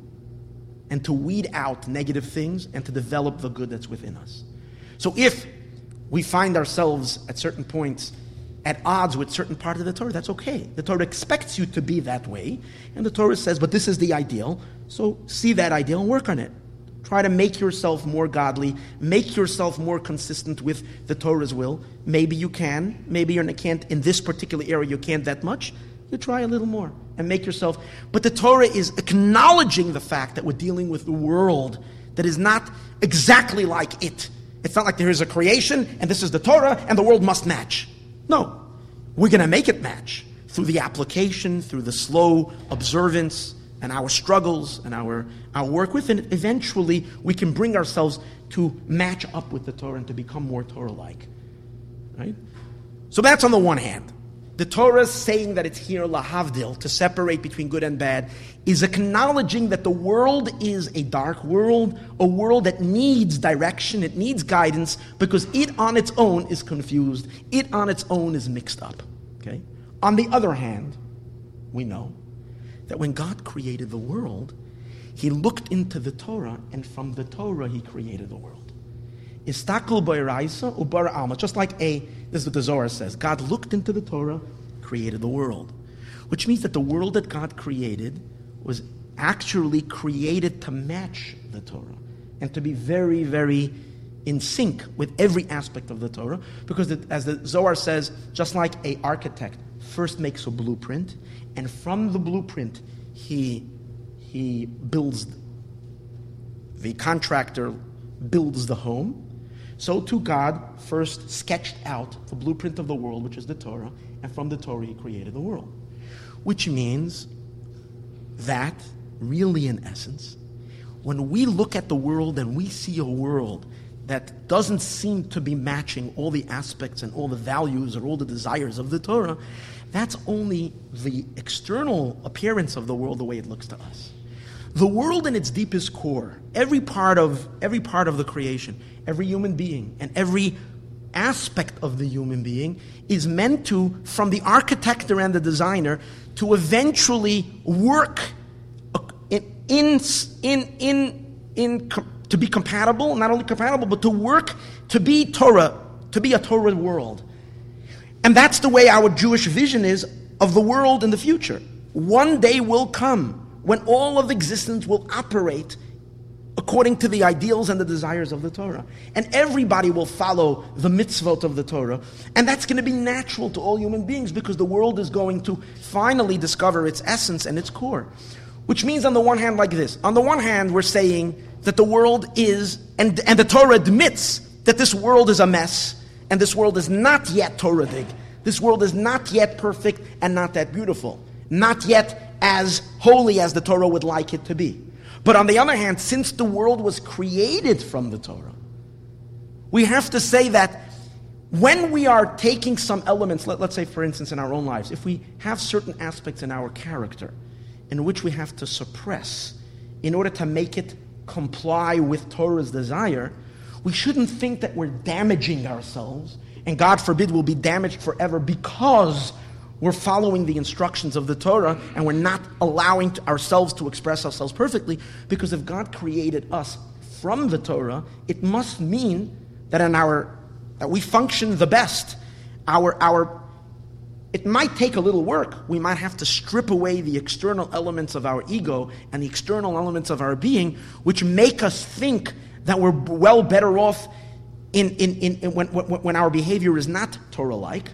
and to weed out negative things and to develop the good that's within us. So if we find ourselves at certain points at odds with certain part of the Torah, that's okay. The Torah expects you to be that way, and the Torah says, but this is the ideal, so see that ideal and work on it. Try to make yourself more godly, make yourself more consistent with the Torah's will. Maybe you can, maybe you can't in this particular area, you can't that much. You try a little more, and make yourself. But the Torah is acknowledging the fact that we're dealing with the world that is not exactly like it. It's not like there is a creation and this is the Torah and the world must match. No, we're going to make it match through the application, through the slow observance and our struggles and our, our work with it. Eventually, we can bring ourselves to match up with the Torah and to become more Torah-like. Right? So that's on the one hand. The Torah saying that it's here, lahavdil, to separate between good and bad, is acknowledging that the world is a dark world, a world that needs direction, it needs guidance, because it on its own is confused, it on its own is mixed up. Okay? On the other hand, we know that when God created the world, He looked into the Torah, and from the Torah He created the world. Istakul b'iraisa ubara alma. Just like a, this is what the Zohar says, God looked into the Torah, created the world. Which means that the world that God created was actually created to match the Torah and to be very, very in sync with every aspect of the Torah. Because it, as the Zohar says, just like an architect first makes a blueprint, and from the blueprint he, he builds, the contractor builds the home, so too God first sketched out the blueprint of the world, which is the Torah, and from the Torah He created the world. Which means that, really in essence, when we look at the world and we see a world that doesn't seem to be matching all the aspects and all the values or all the desires of the Torah, that's only the external appearance of the world, the way it looks to us. The world in its deepest core, every part of every part of the creation, every human being, and every aspect of the human being is meant to, from the architect and the designer, to eventually work in in in in, in to be compatible, not only compatible, but to work to be Torah, to be a Torah world. And that's the way our Jewish vision is of the world in the future. One day will come when all of existence will operate according to the ideals and the desires of the Torah. And everybody will follow the mitzvot of the Torah. And that's going to be natural to all human beings because the world is going to finally discover its essence and its core. Which means on the one hand like this. On the one hand, we're saying that the world is, and, and the Torah admits that this world is a mess, and this world is not yet Torah-dig. This world is not yet perfect and not that beautiful. Not yet as holy as the Torah would like it to be. But on the other hand, since the world was created from the Torah, we have to say that when we are taking some elements, let, let's say for instance in our own lives, if we have certain aspects in our character in which we have to suppress in order to make it comply with Torah's desire, we shouldn't think that we're damaging ourselves, and God forbid we'll be damaged forever because we're following the instructions of the Torah and we're not allowing to ourselves to express ourselves perfectly, because if God created us from the Torah, it must mean that in our that we function the best. Our our it might take a little work. We might have to strip away the external elements of our ego and the external elements of our being, which make us think that we're well better off in, in, in, in when, when, when our behavior is not Torah-like.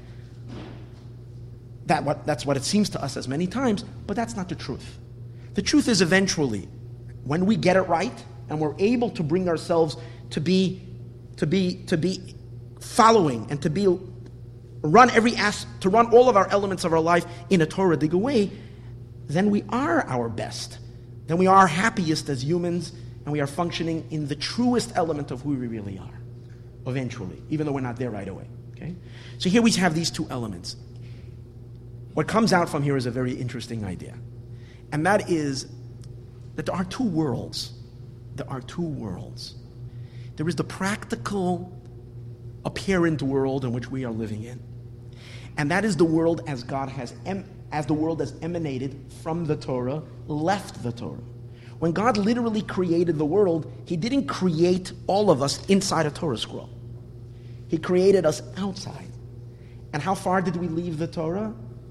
That what, that's what it seems to us as many times, but that's not the truth. The truth is eventually, when we get it right, and we're able to bring ourselves to be, to be, to be following and to be run every as, to run all of our elements of our life in a Torah-dig way, then we are our best. Then we are happiest as humans, and we are functioning in the truest element of who we really are, eventually, even though we're not there right away. Okay? So here we have these two elements. What comes out from here is a very interesting idea. And that is that there are two worlds. There are two worlds. There is the practical, apparent world in which we are living in. And that is the world as God has, em- as the world has emanated from the Torah, left the Torah. When God literally created the world, He didn't create all of us inside a Torah scroll. He created us outside. And how far did we leave the Torah?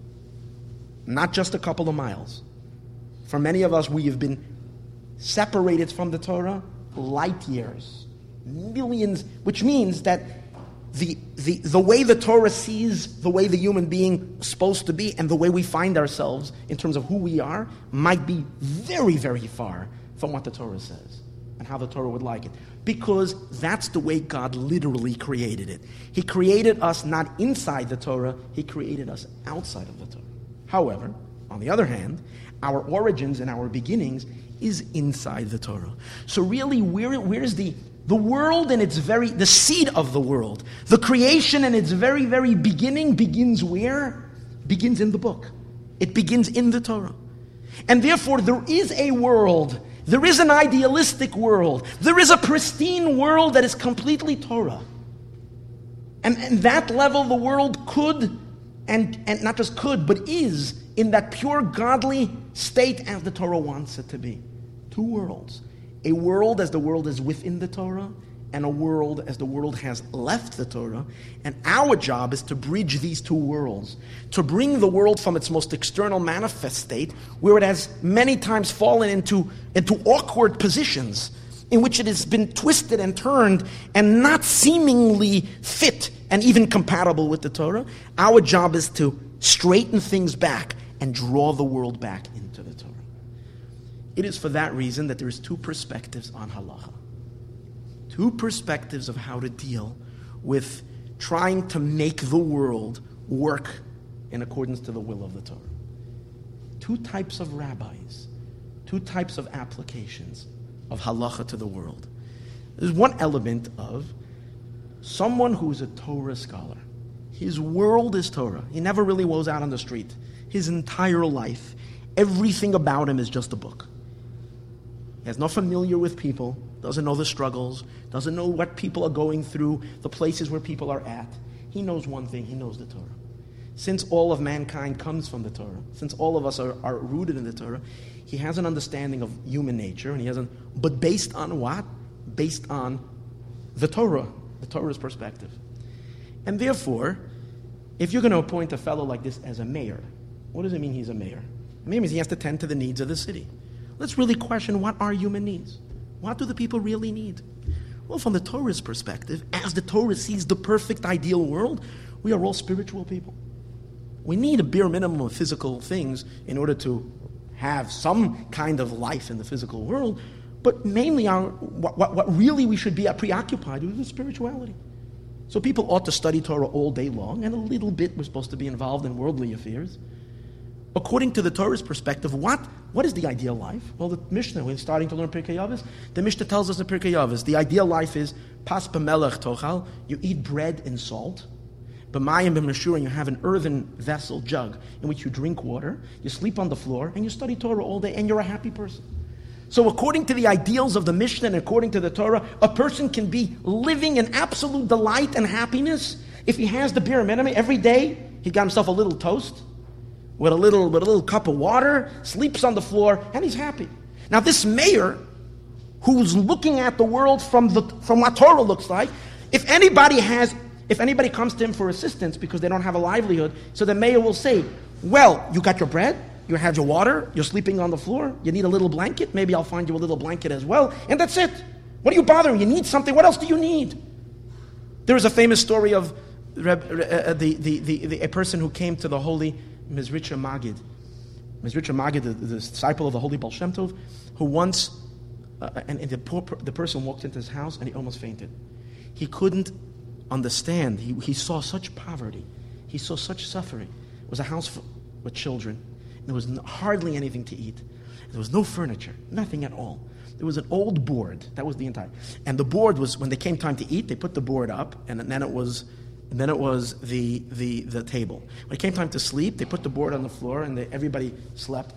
Not just a couple of miles. For many of us, we have been separated from the Torah light years. Millions, which means that the, the, the way the Torah sees the way the human being is supposed to be and the way we find ourselves in terms of who we are might be very, very far from what the Torah says and how the Torah would like it. Because that's the way God literally created it. He created us not inside the Torah, He created us outside of the Torah. However, on the other hand, our origins and our beginnings is inside the Torah. So really, where, where is the, the world in its very, the seed of the world, the creation in its very, very beginning begins where? Begins in the book. It begins in the Torah. And therefore, there is a world, there is an idealistic world, there is a pristine world that is completely Torah. And at that level, the world could, and, and not just could, but is in that pure godly state as the Torah wants it to be. Two worlds. A world as the world is within the Torah, and a world as the world has left the Torah. And our job is to bridge these two worlds, to bring the world from its most external manifest state, where it has many times fallen into, into awkward positions, in which it has been twisted and turned and not seemingly fit and even compatible with the Torah. Our job is to straighten things back and draw the world back into the Torah. It is for that reason that there is two perspectives on halacha. Two perspectives of how to deal with trying to make the world work in accordance to the will of the Torah. Two types of rabbis, two types of applications of halacha to the world. There's one element of someone who's a Torah scholar. His world is Torah. He never really was out on the street. His entire life, everything about him is just a book. He has not familiar with people, doesn't know the struggles, doesn't know what people are going through, the places where people are at. He knows one thing, he knows the Torah. Since all of mankind comes from the Torah, since all of us are, are rooted in the Torah, he has an understanding of human nature, and he has an, but based on what? Based on the Torah, the Torah's perspective. And therefore, if you're going to appoint a fellow like this as a mayor, what does it mean he's a mayor? It means he has to tend to the needs of the city. Let's really question, what are human needs? What do the people really need? Well, from the Torah's perspective, as the Torah sees the perfect ideal world, we are all spiritual people. We need a bare minimum of physical things in order to have some kind of life in the physical world, but mainly our, what, what, what really we should be preoccupied with is spirituality. So people ought to study Torah all day long, and a little bit we're supposed to be involved in worldly affairs. According to the Torah's perspective, what, what is the ideal life? Well, the Mishnah, we're starting to learn Pirkei Avos. The Mishnah tells us in Pirkei Avos, the ideal life is pas b'melech tochal, you eat bread and salt. B'mayim b'meshur, and you have an earthen vessel, jug, in which you drink water, you sleep on the floor, and you study Torah all day, and you're a happy person. So according to the ideals of the Mishnah and according to the Torah, a person can be living in absolute delight and happiness if he has the bare minimum. Every day, he got himself a little toast with a little, with a little cup of water, sleeps on the floor, and he's happy. Now this mayor, who's looking at the world from the from what Torah looks like, if anybody has, if anybody comes to him for assistance because they don't have a livelihood, so the mayor will say, well, you got your bread, you have your water, you're sleeping on the floor, you need a little blanket, maybe I'll find you a little blanket as well, and that's it. What are you bothering? You need something, what else do you need? There is a famous story of uh, the, the, the, the, a person who came to the holy Mezritcher Magid. Mezritcher Magid, the, the disciple of the holy Baal Shem Tov, who once, uh, and, and the, poor, the person walked into his house and he almost fainted. He couldn't understand. He, he saw such poverty. He saw such suffering. It was a house for, with children. There was hardly anything to eat. There was no furniture, nothing at all. There was an old board. That was the entire. And the board was, when they came time to eat, they put the board up, and then it was, and then it was the the the table. When it came time to sleep, they put the board on the floor, and they, everybody slept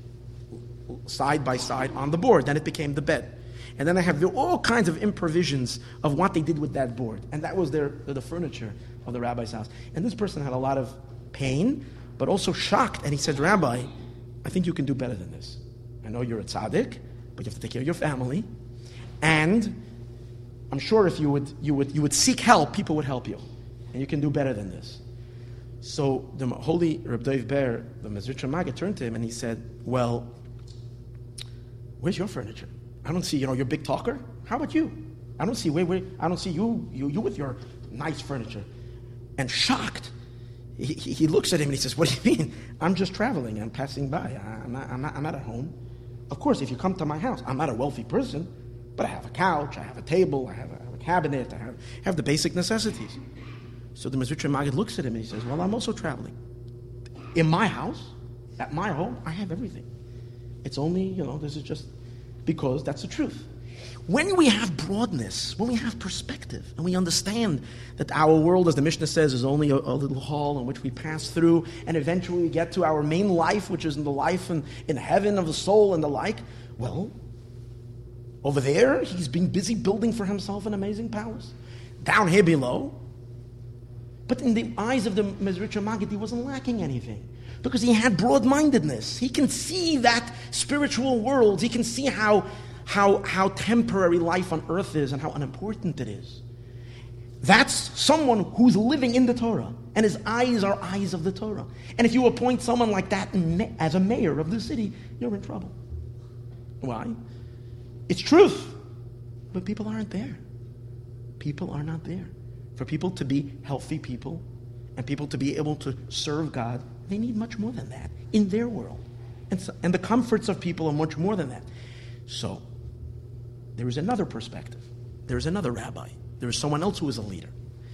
side by side on the board. Then it became the bed. And then they have all kinds of improvisions of what they did with that board, and that was their the furniture of the rabbi's house. And this person had a lot of pain, but also shocked, and he said, Rabbi, I think you can do better than this. I know you're a tzaddik, but you have to take care of your family, and I'm sure if you would you would you would seek help, people would help you, and you can do better than this. So the holy Reb Dov Ber, the Mezritcher Magid, turned to him and he said, well, where's your furniture? I don't see, you know, you're a big talker. How about you? I don't see where, where I don't see you, you, you with your nice furniture. And shocked, he, he, he looks at him and he says, what do you mean? I'm just traveling. I'm passing by. I'm not, I'm, not, I'm not at home. Of course, if you come to my house, I'm not a wealthy person, but I have a couch, I have a table, I have a, I have a cabinet, I have, have the basic necessities. So the Mezritcher Maggid looks at him and he says, well, I'm also traveling. In my house, at my home, I have everything. It's only, you know, this is just because that's the truth. When we have broadness, when we have perspective, and we understand that our world, as the Mishnah says, is only a, a little hall in which we pass through, and eventually we get to our main life, which is in the life in, in heaven of the soul and the like, well, over there, he's been busy building for himself an amazing palace. Down here below, but in the eyes of the Mezritcher Maggid, he wasn't lacking anything. Because he had broad-mindedness. He can see that spiritual world. He can see how, how, how temporary life on earth is and how unimportant it is. That's someone who's living in the Torah. And his eyes are eyes of the Torah. And if you appoint someone like that as a mayor of the city, you're in trouble. Why? It's truth. But people aren't there. People are not there. For people to be healthy people and people to be able to serve God, they need much more than that in their world. And, so, and the comforts of people are much more than that. So, there is another perspective. There is another rabbi. There is someone else who is a leader.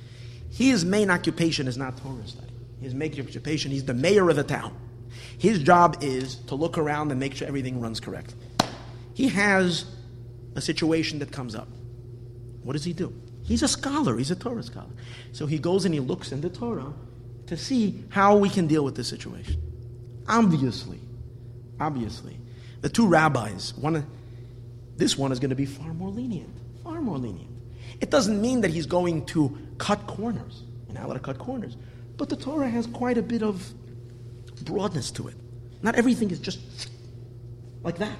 His main occupation is not Torah study. His main occupation, he's the mayor of the town. His job is to look around and make sure everything runs correctly. He has a situation that comes up. What does he do? He's a scholar. He's a Torah scholar. So he goes and he looks in the Torah to see how we can deal with this situation. Obviously, obviously, the two rabbis, one, this one is going to be far more lenient, far more lenient. It doesn't mean that he's going to cut corners. You're not allowed to cut corners. But the Torah has quite a bit of broadness to it. Not everything is just like that,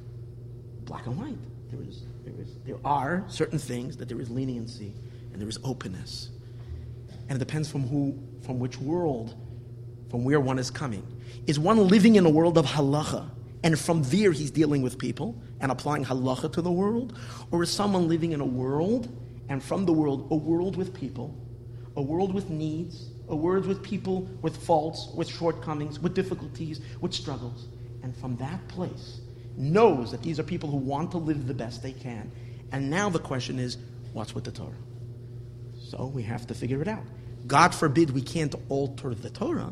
black and white. There is, there is, there are certain things that there is leniency and there is openness. And it depends from who, from which world, from where one is coming. Is one living in a world of halacha, and from there he's dealing with people and applying halacha to the world? Or is someone living in a world, and from the world, a world with people, a world with needs, a world with people with faults, with shortcomings, with difficulties, with struggles, and from that place knows that these are people who want to live the best they can. And now the question is, what's with the Torah? So we have to figure it out. God forbid we can't alter the Torah,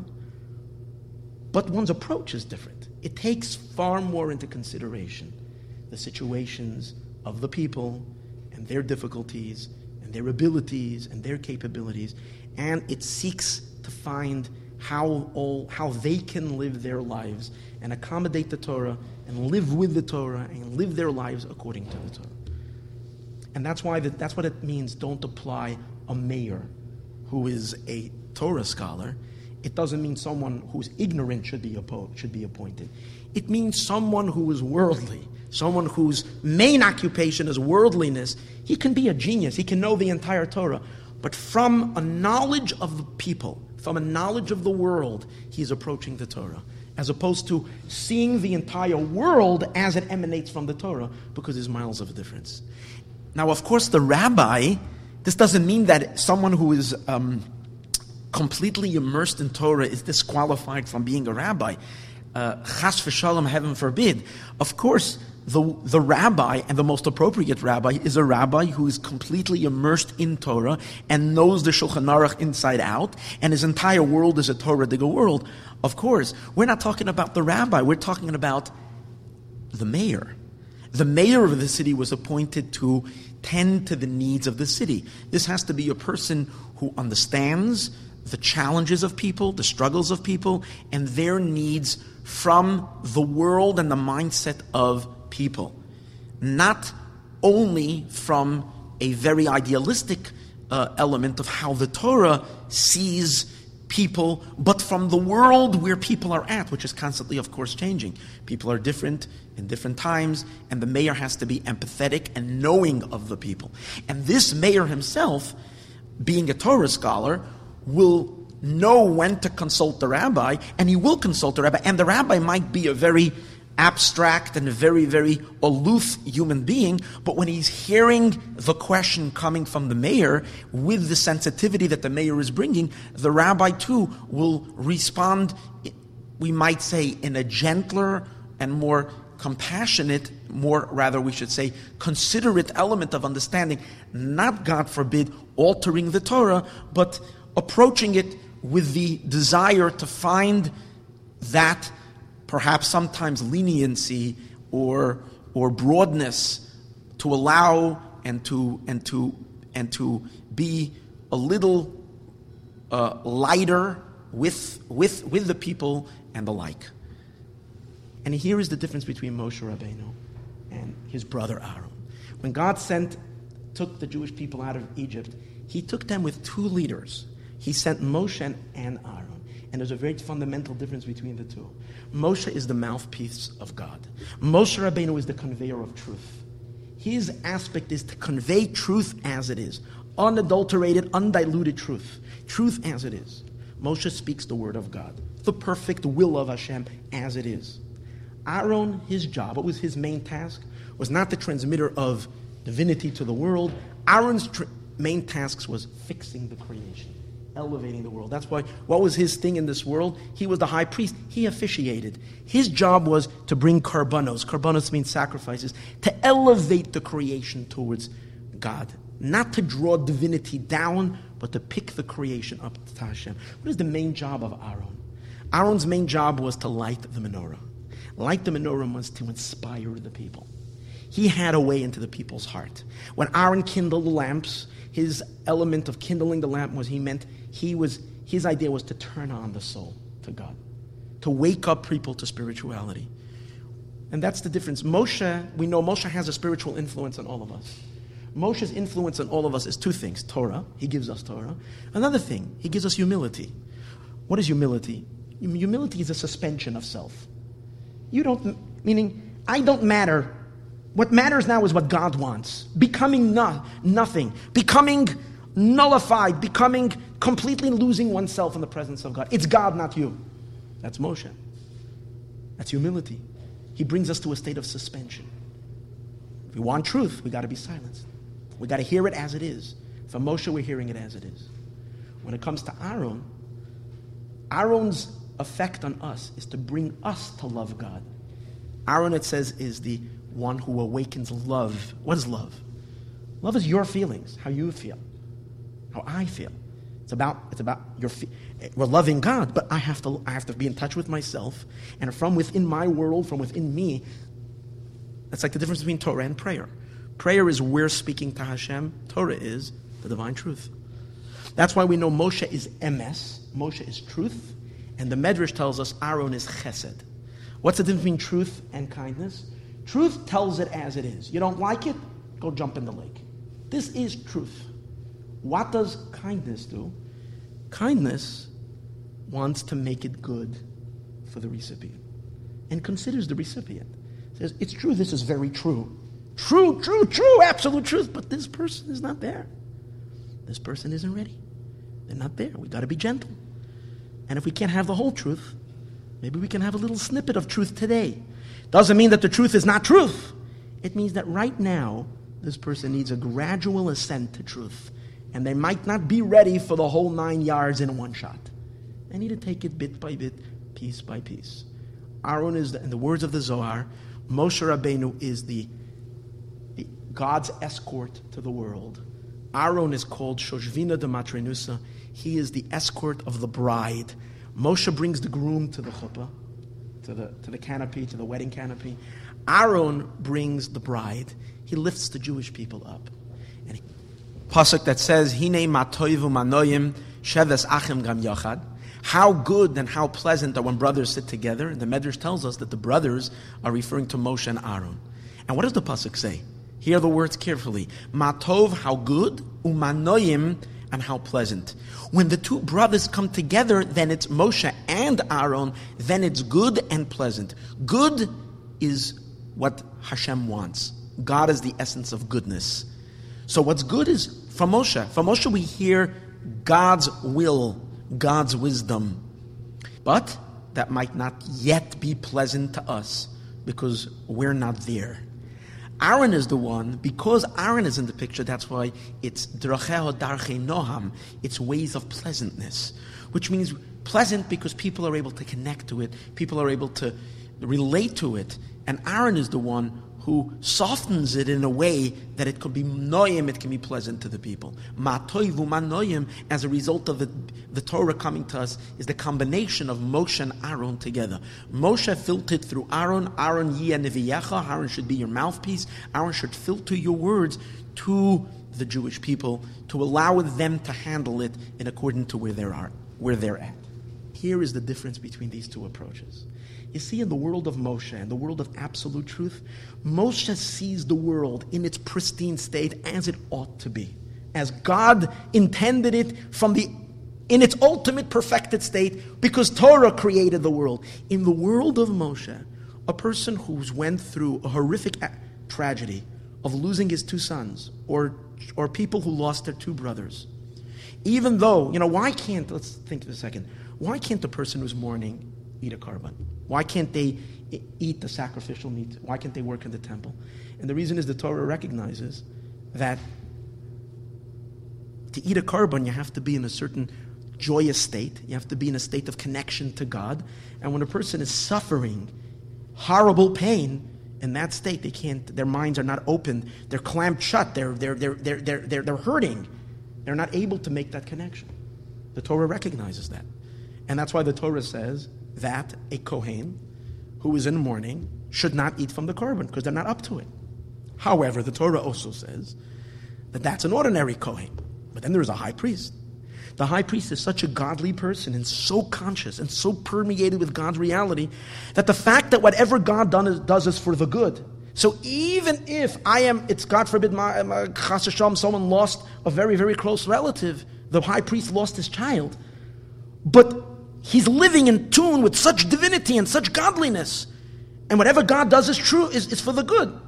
but one's approach is different. It takes far more into consideration the situations of the people and their difficulties and their abilities and their capabilities, and it seeks to find how all how they can live their lives and accommodate the Torah and live with the Torah and live their lives according to the Torah. And that's why the, that's what it means. Don't apply a mayor who is a Torah scholar. It doesn't mean someone who's ignorant should be appo- should be appointed. It means someone who is worldly, someone whose main occupation is worldliness. He can be a genius. He can know the entire Torah. But from a knowledge of the people, from a knowledge of the world, he's approaching the Torah, as opposed to seeing the entire world as it emanates from the Torah, because there's miles of difference. Now, of course, the rabbi, this doesn't mean that someone who is um, completely immersed in Torah is disqualified from being a rabbi. Uh, Chas v'shalom, heaven forbid. Of course, the, the rabbi, and the most appropriate rabbi, is a rabbi who is completely immersed in Torah and knows the Shulchan Aruch inside out, and his entire world is a Torah-diga world. Of course, we're not talking about the rabbi, we're talking about the mayor. The mayor of the city was appointed to tend to the needs of the city. This has to be a person who understands the challenges of people, the struggles of people, and their needs from the world and the mindset of people. Not only from a very idealistic uh, element of how the Torah sees people, but from the world where people are at, which is constantly, of course, changing. People are different in different times, and the mayor has to be empathetic and knowing of the people. And this mayor himself, being a Torah scholar, will know when to consult the rabbi, and he will consult the rabbi, and the rabbi might be a very abstract and a very, very aloof human being, but when he's hearing the question coming from the mayor with the sensitivity that the mayor is bringing, the rabbi too will respond, we might say, in a gentler and more compassionate, more rather we should say considerate element of understanding, not, God forbid, altering the Torah, but approaching it with the desire to find that perhaps sometimes leniency or or broadness to allow and to and to and to be a little uh, lighter with with with the people and the like. And here is the difference between Moshe Rabbeinu and his brother Aaron. When God sent took the Jewish people out of Egypt, he took them with two leaders. He sent Moshe and Aaron. And there's a very fundamental difference between the two. Moshe is the mouthpiece of God. Moshe Rabbeinu is the conveyor of truth. His aspect is to convey truth as it is. Unadulterated, undiluted truth. Truth as it is. Moshe speaks the word of God. The perfect will of Hashem as it is. Aaron, his job, what was his main task? Was not the transmitter of divinity to the world. Aaron's tr- main task was fixing the creation. Elevating the world. That's why, what was his thing in this world? He was the high priest. He officiated. His job was to bring karbanos. Karbanos means sacrifices. To elevate the creation towards God. Not to draw divinity down, but to pick the creation up to Hashem. What is the main job of Aaron? Aaron's main job was to light the menorah. Light the menorah was to inspire the people. He had a way into the people's heart. When Aaron kindled the lamps, his element of kindling the lamp was he meant he was his idea was to turn on the soul to God, to wake up people to spirituality. And that's the difference. Moshe, we know Moshe has a spiritual influence on all of us. Moshe's influence on all of us is two things. Torah, he gives us Torah. Another thing, he gives us humility. What is humility? Humility is a suspension of self. You don't, meaning, I don't matter. What matters now is what God wants. Becoming no, nothing. Becoming nullified. Becoming completely losing oneself in the presence of God. It's God, not you. That's Moshe. That's humility. He brings us to a state of suspension. If we want truth, we got to be silenced. We got to hear it as it is. For Moshe, we're hearing it as it is. When it comes to Aaron, Aaron's effect on us is to bring us to love God. Aaron, it says, is the one who awakens love. What is love? Love is your feelings, how you feel, how I feel. It's about it's about your. Fe- We're loving God, but I have to I have to be in touch with myself, and from within my world, from within me. That's like the difference between Torah and prayer. Prayer is we're speaking to Hashem. Torah is the divine truth. That's why we know Moshe is emes. Moshe is truth, and the Medrash tells us Aaron is chesed. What's the difference between truth and kindness? Truth tells it as it is. You don't like it? Go jump in the lake. This is truth. What does kindness do? Kindness wants to make it good for the recipient and considers the recipient. Says, it's true, this is very true. True, true, true, absolute truth, but this person is not there. This person isn't ready. They're not there. We've got to be gentle. And if we can't have the whole truth, maybe we can have a little snippet of truth today. Doesn't mean that the truth is not truth. It means that right now, this person needs a gradual ascent to truth. And they might not be ready for the whole nine yards in one shot. They need to take it bit by bit, piece by piece. Aaron is, the, in the words of the Zohar, Moshe Rabbeinu is the, the God's escort to the world. Aaron is called Shoshvina de Matrenusa. He is the escort of the bride. Moshe brings the groom to the chuppah, to the, to the canopy, to the wedding canopy. Aaron brings the bride. He lifts the Jewish people up. And he, pasuk that says, Hine matoivu manoyim sheves achim gam yachad. How good and how pleasant are when brothers sit together. And the Medrash tells us that the brothers are referring to Moshe and Aaron. And what does the pasuk say? Hear the words carefully. Matov, how good, umanoyim, and how pleasant. When the two brothers come together, then it's Moshe and Aaron, then it's good and pleasant. Good is what Hashem wants. God is the essence of goodness. So what's good is from Moshe. From Moshe we hear God's will, God's wisdom. But that might not yet be pleasant to us. because we're not there. Aaron is the one, because Aaron is in the picture, that's why it's Dracheho Darchei Noham, it's ways of pleasantness, which means pleasant because people are able to connect to it, people are able to relate to it, and Aaron is the one who softens it in a way that it could be noyim, it can be pleasant to the people. Ma toivu ma noyim, as a result of the, the Torah coming to us, is the combination of Moshe and Aaron together. Moshe filtered through Aaron. Aaron yeh neviyecha. Aaron should be your mouthpiece. Aaron should filter your words to the Jewish people to allow them to handle it in accordance to where they are, where they're at. Here is the difference between these two approaches. You see, in the world of Moshe, in the world of absolute truth, Moshe sees the world in its pristine state as it ought to be, as God intended it from the in its ultimate perfected state, because Torah created the world. In the world of Moshe, a person who's went through a horrific a- tragedy of losing his two sons, or or people who lost their two brothers, even though, you know, why can't, let's think for a second, why can't the person who's mourning eat a korban? Why can't they eat the sacrificial meat? Why can't they work in the temple? And the reason is the Torah recognizes that to eat a korban, you have to be in a certain joyous state. You have to be in a state of connection to God. And when a person is suffering horrible pain, in that state, they can't. Their minds are not open. They're clamped shut. They're they're they're they're they're they're, they're hurting. They're not able to make that connection. The Torah recognizes that, and that's why the Torah says that a Kohen who is in mourning should not eat from the korban, because they're not up to it. However, the Torah also says that that's an ordinary Kohen. But then there is a high priest. The high priest is such a godly person and so conscious and so permeated with God's reality that the fact that whatever God does is for the good. So even if I am, it's God forbid, my, my, chas v'shalom, someone lost a very, very close relative, the high priest lost his child, but he's living in tune with such divinity and such godliness. And whatever God does is true, is, is for the good.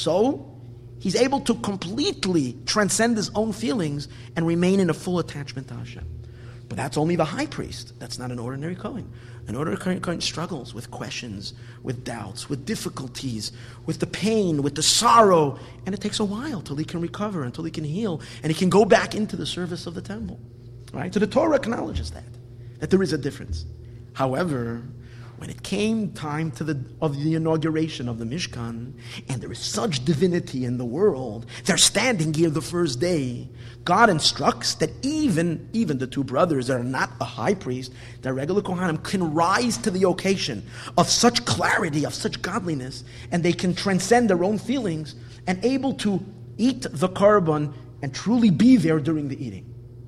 So he's able to completely transcend his own feelings and remain in a full attachment to Hashem. But that's only the high priest. That's not an ordinary Kohen. An ordinary Kohen struggles with questions, with doubts, with difficulties, with the pain, with the sorrow. And it takes a while till he can recover, until he can heal, and he can go back into the service of the temple. Right? So the Torah acknowledges that. that there is a difference. However, when it came time to the of the inauguration of the Mishkan, and there is such divinity in the world, they're standing here the first day. God instructs that even, even the two brothers that are not a high priest, the regular Kohanim, can rise to the occasion of such clarity, of such godliness, and they can transcend their own feelings and able to eat the korban and truly be there during the eating.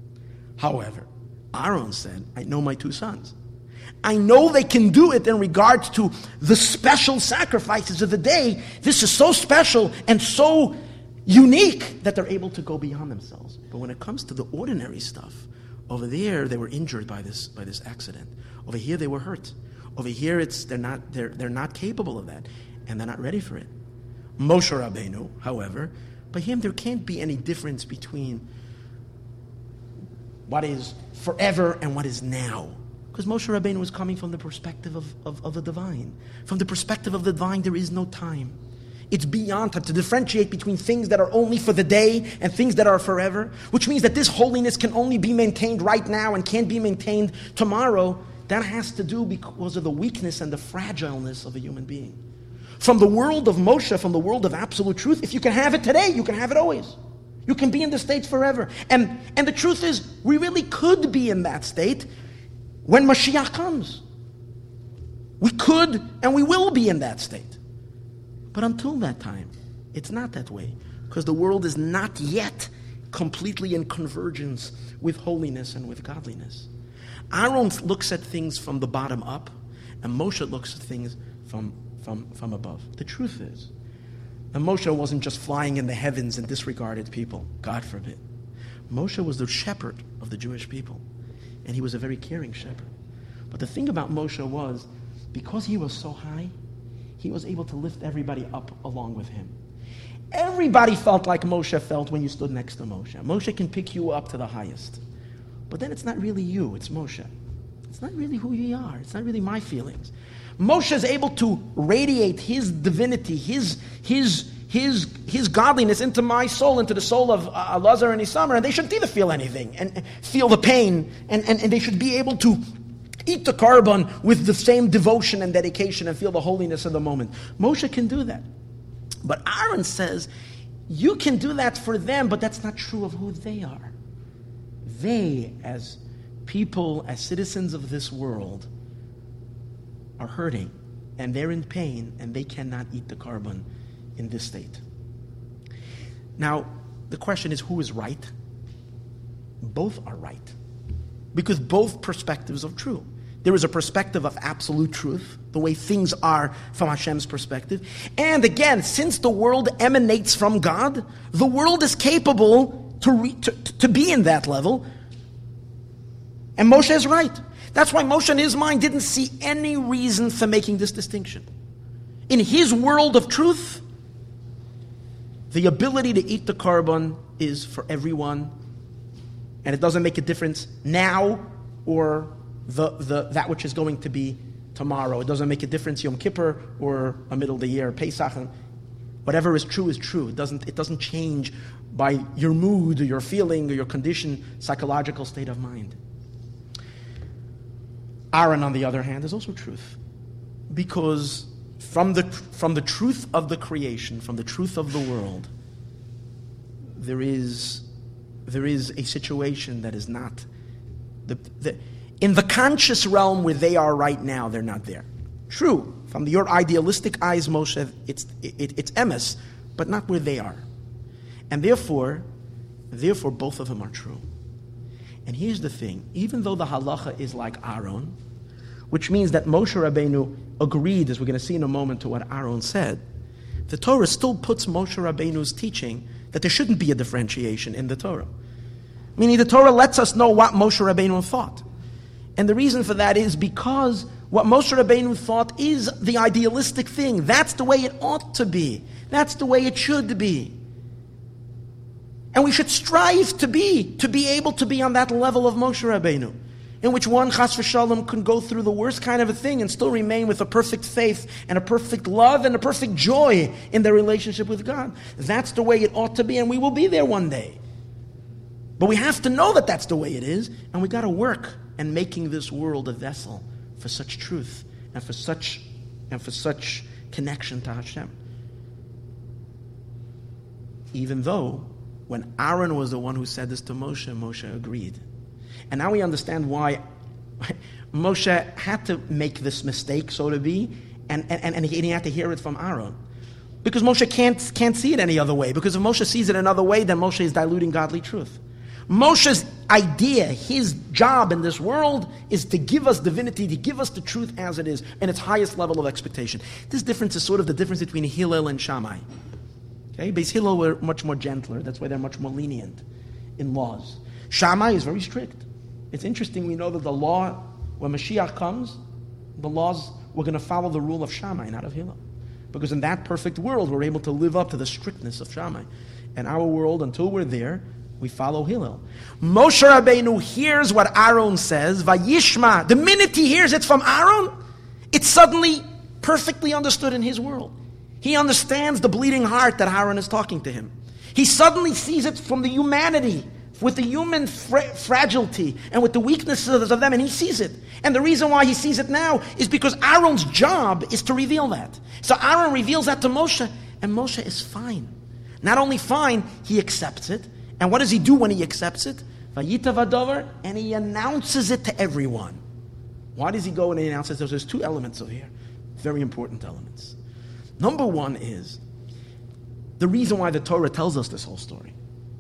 However, Aaron said, I know my two sons. I know they can do it in regards to the special sacrifices of the day. This is so special and so unique that they're able to go beyond themselves. But when it comes to the ordinary stuff, over there they were injured by this by this accident. Over here they were hurt. Over here it's they're not they're they're not capable of that, and they're not ready for it. Moshe Rabbeinu, however, by him there can't be any difference between what is forever and what is now. Because Moshe Rabbeinu was coming from the perspective of, of, of the divine. From the perspective of the divine, there is no time. It's beyond time to differentiate between things that are only for the day and things that are forever, which means that this holiness can only be maintained right now and can't be maintained tomorrow. That has to do because of the weakness and the fragileness of a human being. From the world of Moshe, from the world of absolute truth, if you can have it today, you can have it always. You can be in the state forever. And, and the truth is, we really could be in that state when Mashiach comes. We could and we will be in that state. But until that time, it's not that way. Because the world is not yet completely in convergence with holiness and with godliness. Aaron looks at things from the bottom up, and Moshe looks at things from, from, from above. The truth is, and Moshe wasn't just flying in the heavens and disregarded people. God forbid. Moshe was the shepherd of the Jewish people. And he was a very caring shepherd. But the thing about Moshe was, because he was so high, he was able to lift everybody up along with him. Everybody felt like Moshe felt when you stood next to Moshe. Moshe can pick you up to the highest. But then it's not really you, it's Moshe. It's not really who we are. It's not really my feelings. Moshe is able to radiate his divinity, his his his his godliness into my soul, into the soul of uh, Elazar and Isamar, and they shouldn't either feel anything and, and feel the pain, and, and, and they should be able to eat the carbon with the same devotion and dedication and feel the holiness of the moment. Moshe can do that. But Aaron says, you can do that for them, but that's not true of who they are. They, as people, as citizens of this world, are hurting, and they're in pain, and they cannot eat the carbon in this state. Now, the question is, who is right? Both are right, because both perspectives are true. There is a perspective of absolute truth, the way things are from Hashem's perspective. And again, since the world emanates from God, the world is capable to, re- to, to be in that level. And Moshe is right. That's why Moshe in his mind didn't see any reason for making this distinction. In his world of truth, the ability to eat the carbon is for everyone, and it doesn't make a difference now or the, the that which is going to be tomorrow. It doesn't make a difference Yom Kippur or a middle of the year, Pesach. Whatever is true is true. It doesn't, it doesn't change by your mood or your feeling or your condition, psychological state of mind. Aaron, on the other hand, is also truth. Because from the, from the truth of the creation, from the truth of the world, there is, there is a situation that is not... The, the, in the conscious realm where they are right now, they're not there. True, from your idealistic eyes, Moshe, it's, it, it's emes, but not where they are. And therefore, therefore, both of them are true. And here's the thing, even though the halacha is like Aaron, which means that Moshe Rabbeinu agreed, as we're going to see in a moment, to what Aaron said, the Torah still puts Moshe Rabbeinu's teaching that there shouldn't be a differentiation in the Torah. Meaning the Torah lets us know what Moshe Rabbeinu thought. And the reason for that is because what Moshe Rabbeinu thought is the idealistic thing. That's the way it ought to be. That's the way it should be. And we should strive to be, to be able to be on that level of Moshe Rabbeinu, in which one, chas v'shalom, can go through the worst kind of a thing and still remain with a perfect faith and a perfect love and a perfect joy in their relationship with God. That's the way it ought to be, and we will be there one day. But we have to know that that's the way it is, and we got to work and making this world a vessel for such truth and for such and for such connection to Hashem. Even though when Aaron was the one who said this to Moshe, Moshe agreed. And now we understand why Moshe had to make this mistake, so to be, and, and, and he had to hear it from Aaron. Because Moshe can't, can't see it any other way. Because if Moshe sees it another way, then Moshe is diluting godly truth. Moshe's idea, his job in this world, is to give us divinity, to give us the truth as it is, and its highest level of expectation. This difference is sort of the difference between Hillel and Shammai. Okay, because Hillel were much more gentler. That's why they're much more lenient in laws. Shammai is very strict. It's interesting, we know that the law, when Mashiach comes, the laws, we're going to follow the rule of Shammai, not of Hillel. Because in that perfect world, we're able to live up to the strictness of Shammai. In our world, until we're there, we follow Hillel. Moshe Rabbeinu hears what Aaron says, Vayishma. The minute he hears it from Aaron, it's suddenly perfectly understood in his world. He understands the bleeding heart that Aaron is talking to him. He suddenly sees it from the humanity, with the human fra- fragility and with the weaknesses of them, and he sees it. And the reason why he sees it now is because Aaron's job is to reveal that. So Aaron reveals that to Moshe, and Moshe is fine. Not only fine, he accepts it. And what does he do when he accepts it? Vayita v'davar, and he announces it to everyone. Why does he go and he announces it? There's two elements over here, very important elements. Number one is the reason why the Torah tells us this whole story.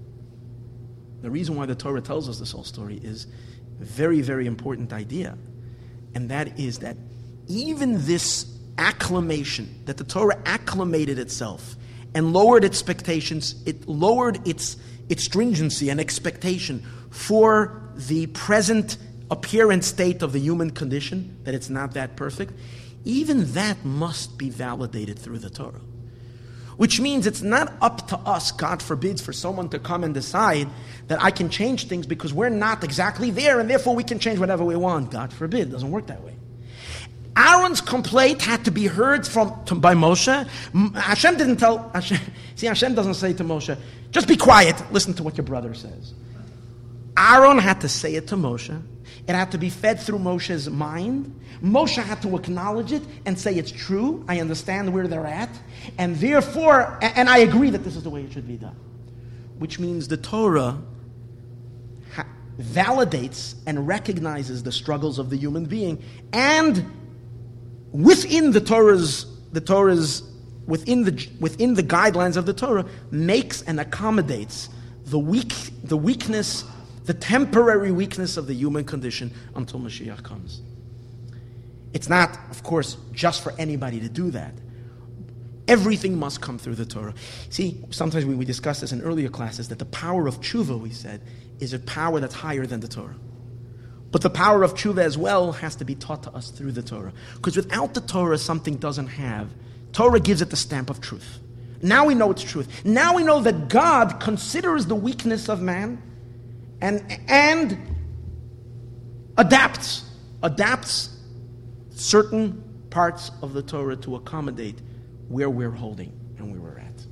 The reason why the Torah tells us this whole story is a very, very important idea. And that is that even this acclamation, that the Torah acclimated itself and lowered its expectations, it lowered its, its stringency and expectation for the present appearance state of the human condition, that it's not that perfect, even that must be validated through the Torah. Which means it's not up to us, God forbids, for someone to come and decide that I can change things because we're not exactly there and therefore we can change whatever we want. God forbid. It doesn't work that way. Aaron's complaint had to be heard from to, by Moshe. Hashem didn't tell, Hashem, see, Hashem doesn't say to Moshe, just be quiet, listen to what your brother says. Aaron had to say it to Moshe. It had to be fed through Moshe's mind. Moshe had to acknowledge it and say it's true. I understand where they're at. And therefore, and I agree that this is the way it should be done. Which means the Torah ha- validates and recognizes the struggles of the human being. And within the Torah's, the Torah's, within the within the guidelines of the Torah, makes and accommodates the weak, the weakness, the temporary weakness of the human condition until Mashiach comes. It's not, of course, just for anybody to do that. Everything must come through the Torah. See, sometimes we, we discussed this in earlier classes, that the power of tshuva, we said, is a power that's higher than the Torah. But the power of tshuva as well has to be taught to us through the Torah. Because without the Torah, something doesn't have. Torah gives it the stamp of truth. Now we know it's truth. Now we know that God considers the weakness of man and, and adapts, adapts certain parts of the Torah to accommodate where we're holding and where we're at.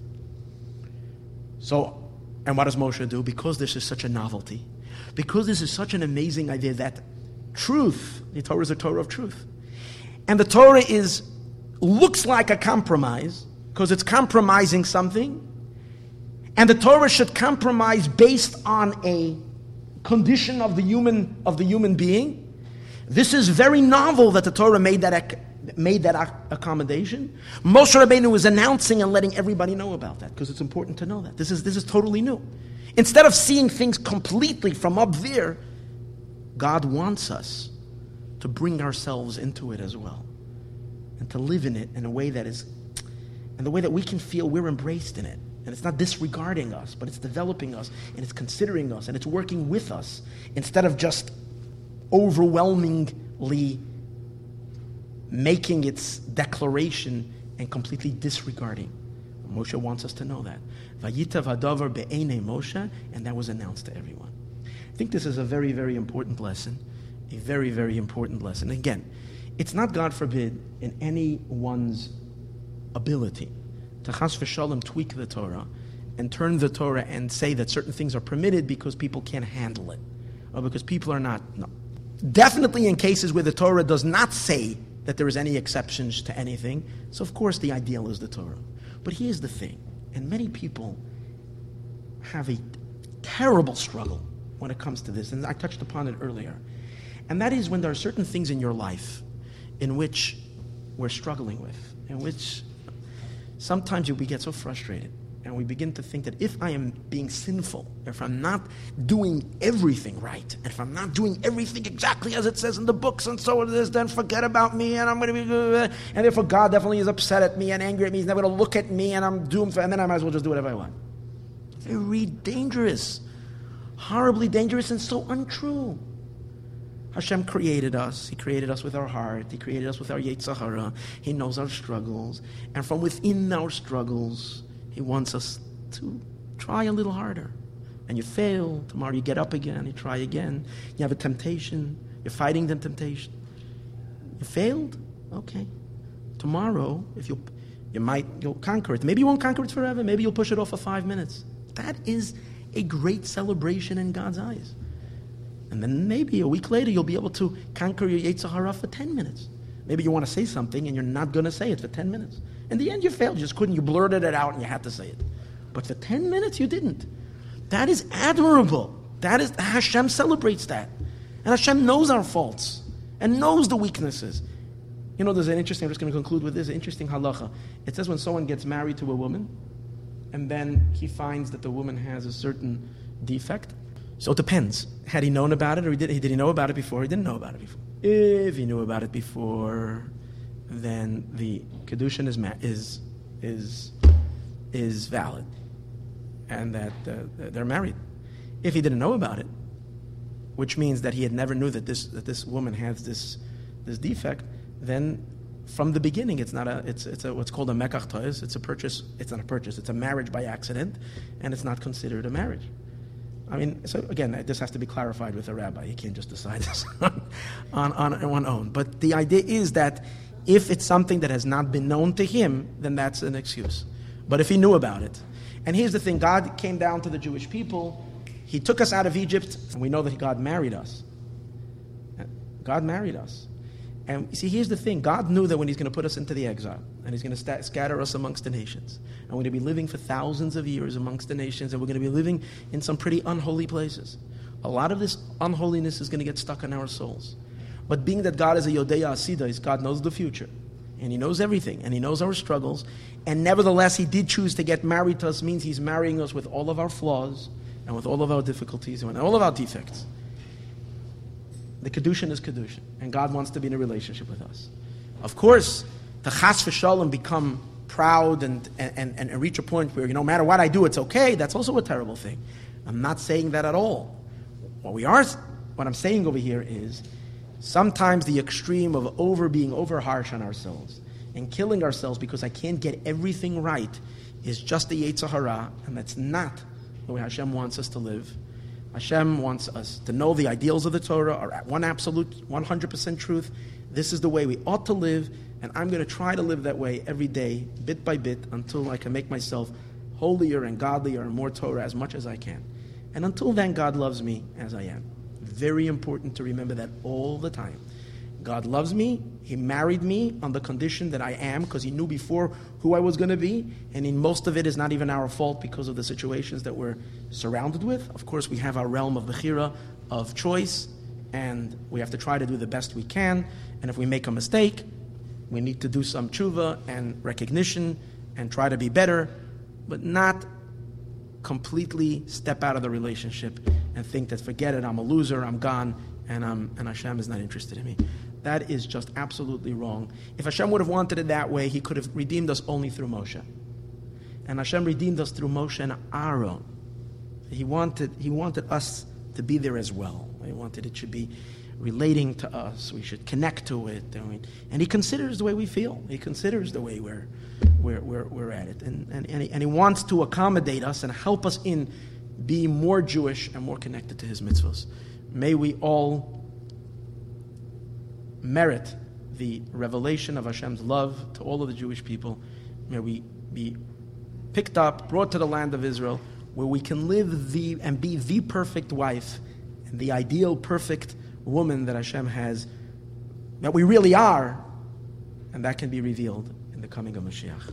So, and what does Moshe do? Because this is such a novelty, because this is such an amazing idea that truth, the Torah is a Torah of truth. And the Torah is, looks like a compromise, because it's compromising something. And the Torah should compromise based on a condition of the human, of the human being. This is very novel that the Torah made that made that accommodation. Moshe Rabbeinu is announcing and letting everybody know about that because it's important to know that. This is this is totally new. Instead of seeing things completely from up there, God wants us to bring ourselves into it as well and to live in it in a way that is, in the way that we can feel we're embraced in it. And it's not disregarding us, but it's developing us and it's considering us and it's working with us instead of just overwhelmingly making its declaration and completely disregarding. Moshe wants us to know that. Vayitav hadavar be'enei Moshe, and that was announced to everyone. I think this is a very, very important lesson. A very, very important lesson. Again, it's not, God forbid, in anyone's ability to chas v'shalom tweak the Torah and turn the Torah and say that certain things are permitted because people can't handle it or because people are not. No. Definitely in cases where the Torah does not say that there is any exceptions to anything. So of course the ideal is the Torah. But here's the thing, and many people have a terrible struggle when it comes to this, and I touched upon it earlier. And that is when there are certain things in your life in which we're struggling with, in which sometimes we get so frustrated and we begin to think that if I am being sinful, if I'm not doing everything right, and if I'm not doing everything exactly as it says in the books and so it is, then forget about me and I'm going to be, and therefore God definitely is upset at me and angry at me, he's never going to look at me and I'm doomed for, and then I might as well just do whatever I want. Very dangerous, horribly dangerous and so untrue. Hashem created us. He created us with our heart. He created us with our Yetzer Hara. He knows our struggles. And from within our struggles, He wants us to try a little harder. And you fail. Tomorrow you get up again. You try again. You have a temptation. You're fighting the temptation. You failed? Okay. Tomorrow, if you you might, you'll conquer it. Maybe you won't conquer it forever. Maybe you'll push it off for five minutes. That is a great celebration in God's eyes. And then maybe a week later you'll be able to conquer your Yetzer Hara for ten minutes. Maybe you want to say something and you're not going to say it for ten minutes. In the end you failed. You just couldn't. You blurted it out and you had to say it. But for ten minutes you didn't. That is admirable. That is, Hashem celebrates that. And Hashem knows our faults and knows the weaknesses. You know, there's an interesting, I'm just going to conclude with this, an interesting halacha. It says when someone gets married to a woman and then he finds that the woman has a certain defect. So it depends. Had he known about it or he did, did he know about it before? He didn't know about it before. If he knew about it before, then the kedushin is is is is valid, and that uh, they're married. If he didn't know about it, which means that he had never knew that this that this woman has this this defect, then from the beginning, it's not a, it's it's a, what's called a mekach tois. It's a purchase. It's not a purchase. It's a marriage by accident, and it's not considered a marriage. I mean, so again, this has to be clarified with a rabbi. You can't just decide this on, on, on one own. But the idea is that if it's something that has not been known to him, then that's an excuse. But if he knew about it, and here's the thing: God came down to the Jewish people. He took us out of Egypt, and we know that God married us. God married us. And you see, here's the thing. God knew that when he's going to put us into the exile, and he's going to st- scatter us amongst the nations, and we're going to be living for thousands of years amongst the nations, and we're going to be living in some pretty unholy places. A lot of this unholiness is going to get stuck in our souls. But being that God is a Yodei Asidais, God knows the future, and he knows everything, and he knows our struggles, and nevertheless, he did choose to get married to us, means he's marrying us with all of our flaws, and with all of our difficulties, and all of our defects. The Kedushin is Kedushin, and God wants to be in a relationship with us. Of course, the Chas v'Shalom become proud and, and, and, and reach a point where, you know, no matter what I do, it's okay. That's also a terrible thing. I'm not saying that at all. What we are, what I'm saying over here is, sometimes the extreme of over being over harsh on ourselves and killing ourselves because I can't get everything right is just the Yetzer Hara, and that's not the way Hashem wants us to live. Hashem wants us to know the ideals of the Torah are at one absolute, one hundred percent truth. This is the way we ought to live, and I'm going to try to live that way every day, bit by bit, until I can make myself holier and godlier and more Torah as much as I can. And until then, God loves me as I am. Very important to remember that all the time. God loves me. He married me on the condition that I am, because he knew before who I was going to be. And in most of it is not even our fault because of the situations that we're surrounded with. Of course, we have our realm of bechira, of choice, and we have to try to do the best we can. And if we make a mistake, we need to do some tshuva and recognition and try to be better, but not completely step out of the relationship and think that, forget it, I'm a loser, I'm gone, and, I'm, and Hashem is not interested in me. That is just absolutely wrong. If Hashem would have wanted it that way, he could have redeemed us only through Moshe. And Hashem redeemed us through Moshe and Aaron. He wanted, he wanted us to be there as well. He wanted it should be relating to us. We should connect to it. And, we, and he considers the way we feel. He considers the way we're, we're, we're, we're at it. And, and, and, he, and he wants to accommodate us and help us in being more Jewish and more connected to his mitzvahs. May we all merit the revelation of Hashem's love to all of the Jewish people. May we be picked up, brought to the land of Israel, where we can live the and be the perfect wife and the ideal perfect woman that Hashem has, that we really are, and that can be revealed in the coming of Mashiach.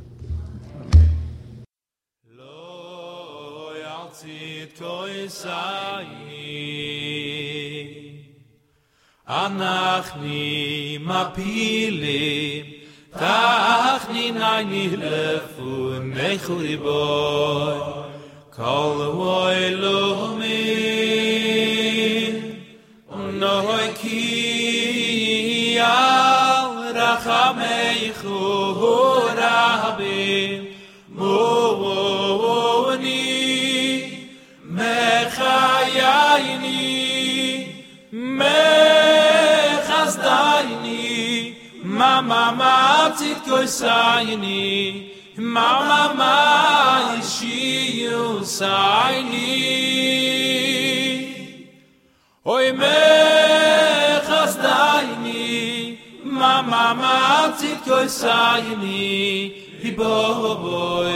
Anachni mapilim tachni nayni lefun mechuri boy kol voy lomin noy ki al rachamei churabim moni mechayayni Mama ma tzitkoisayni Mama ma ishiyusayni Oy me chasdayni Mama ma tzitkoisayni Hibo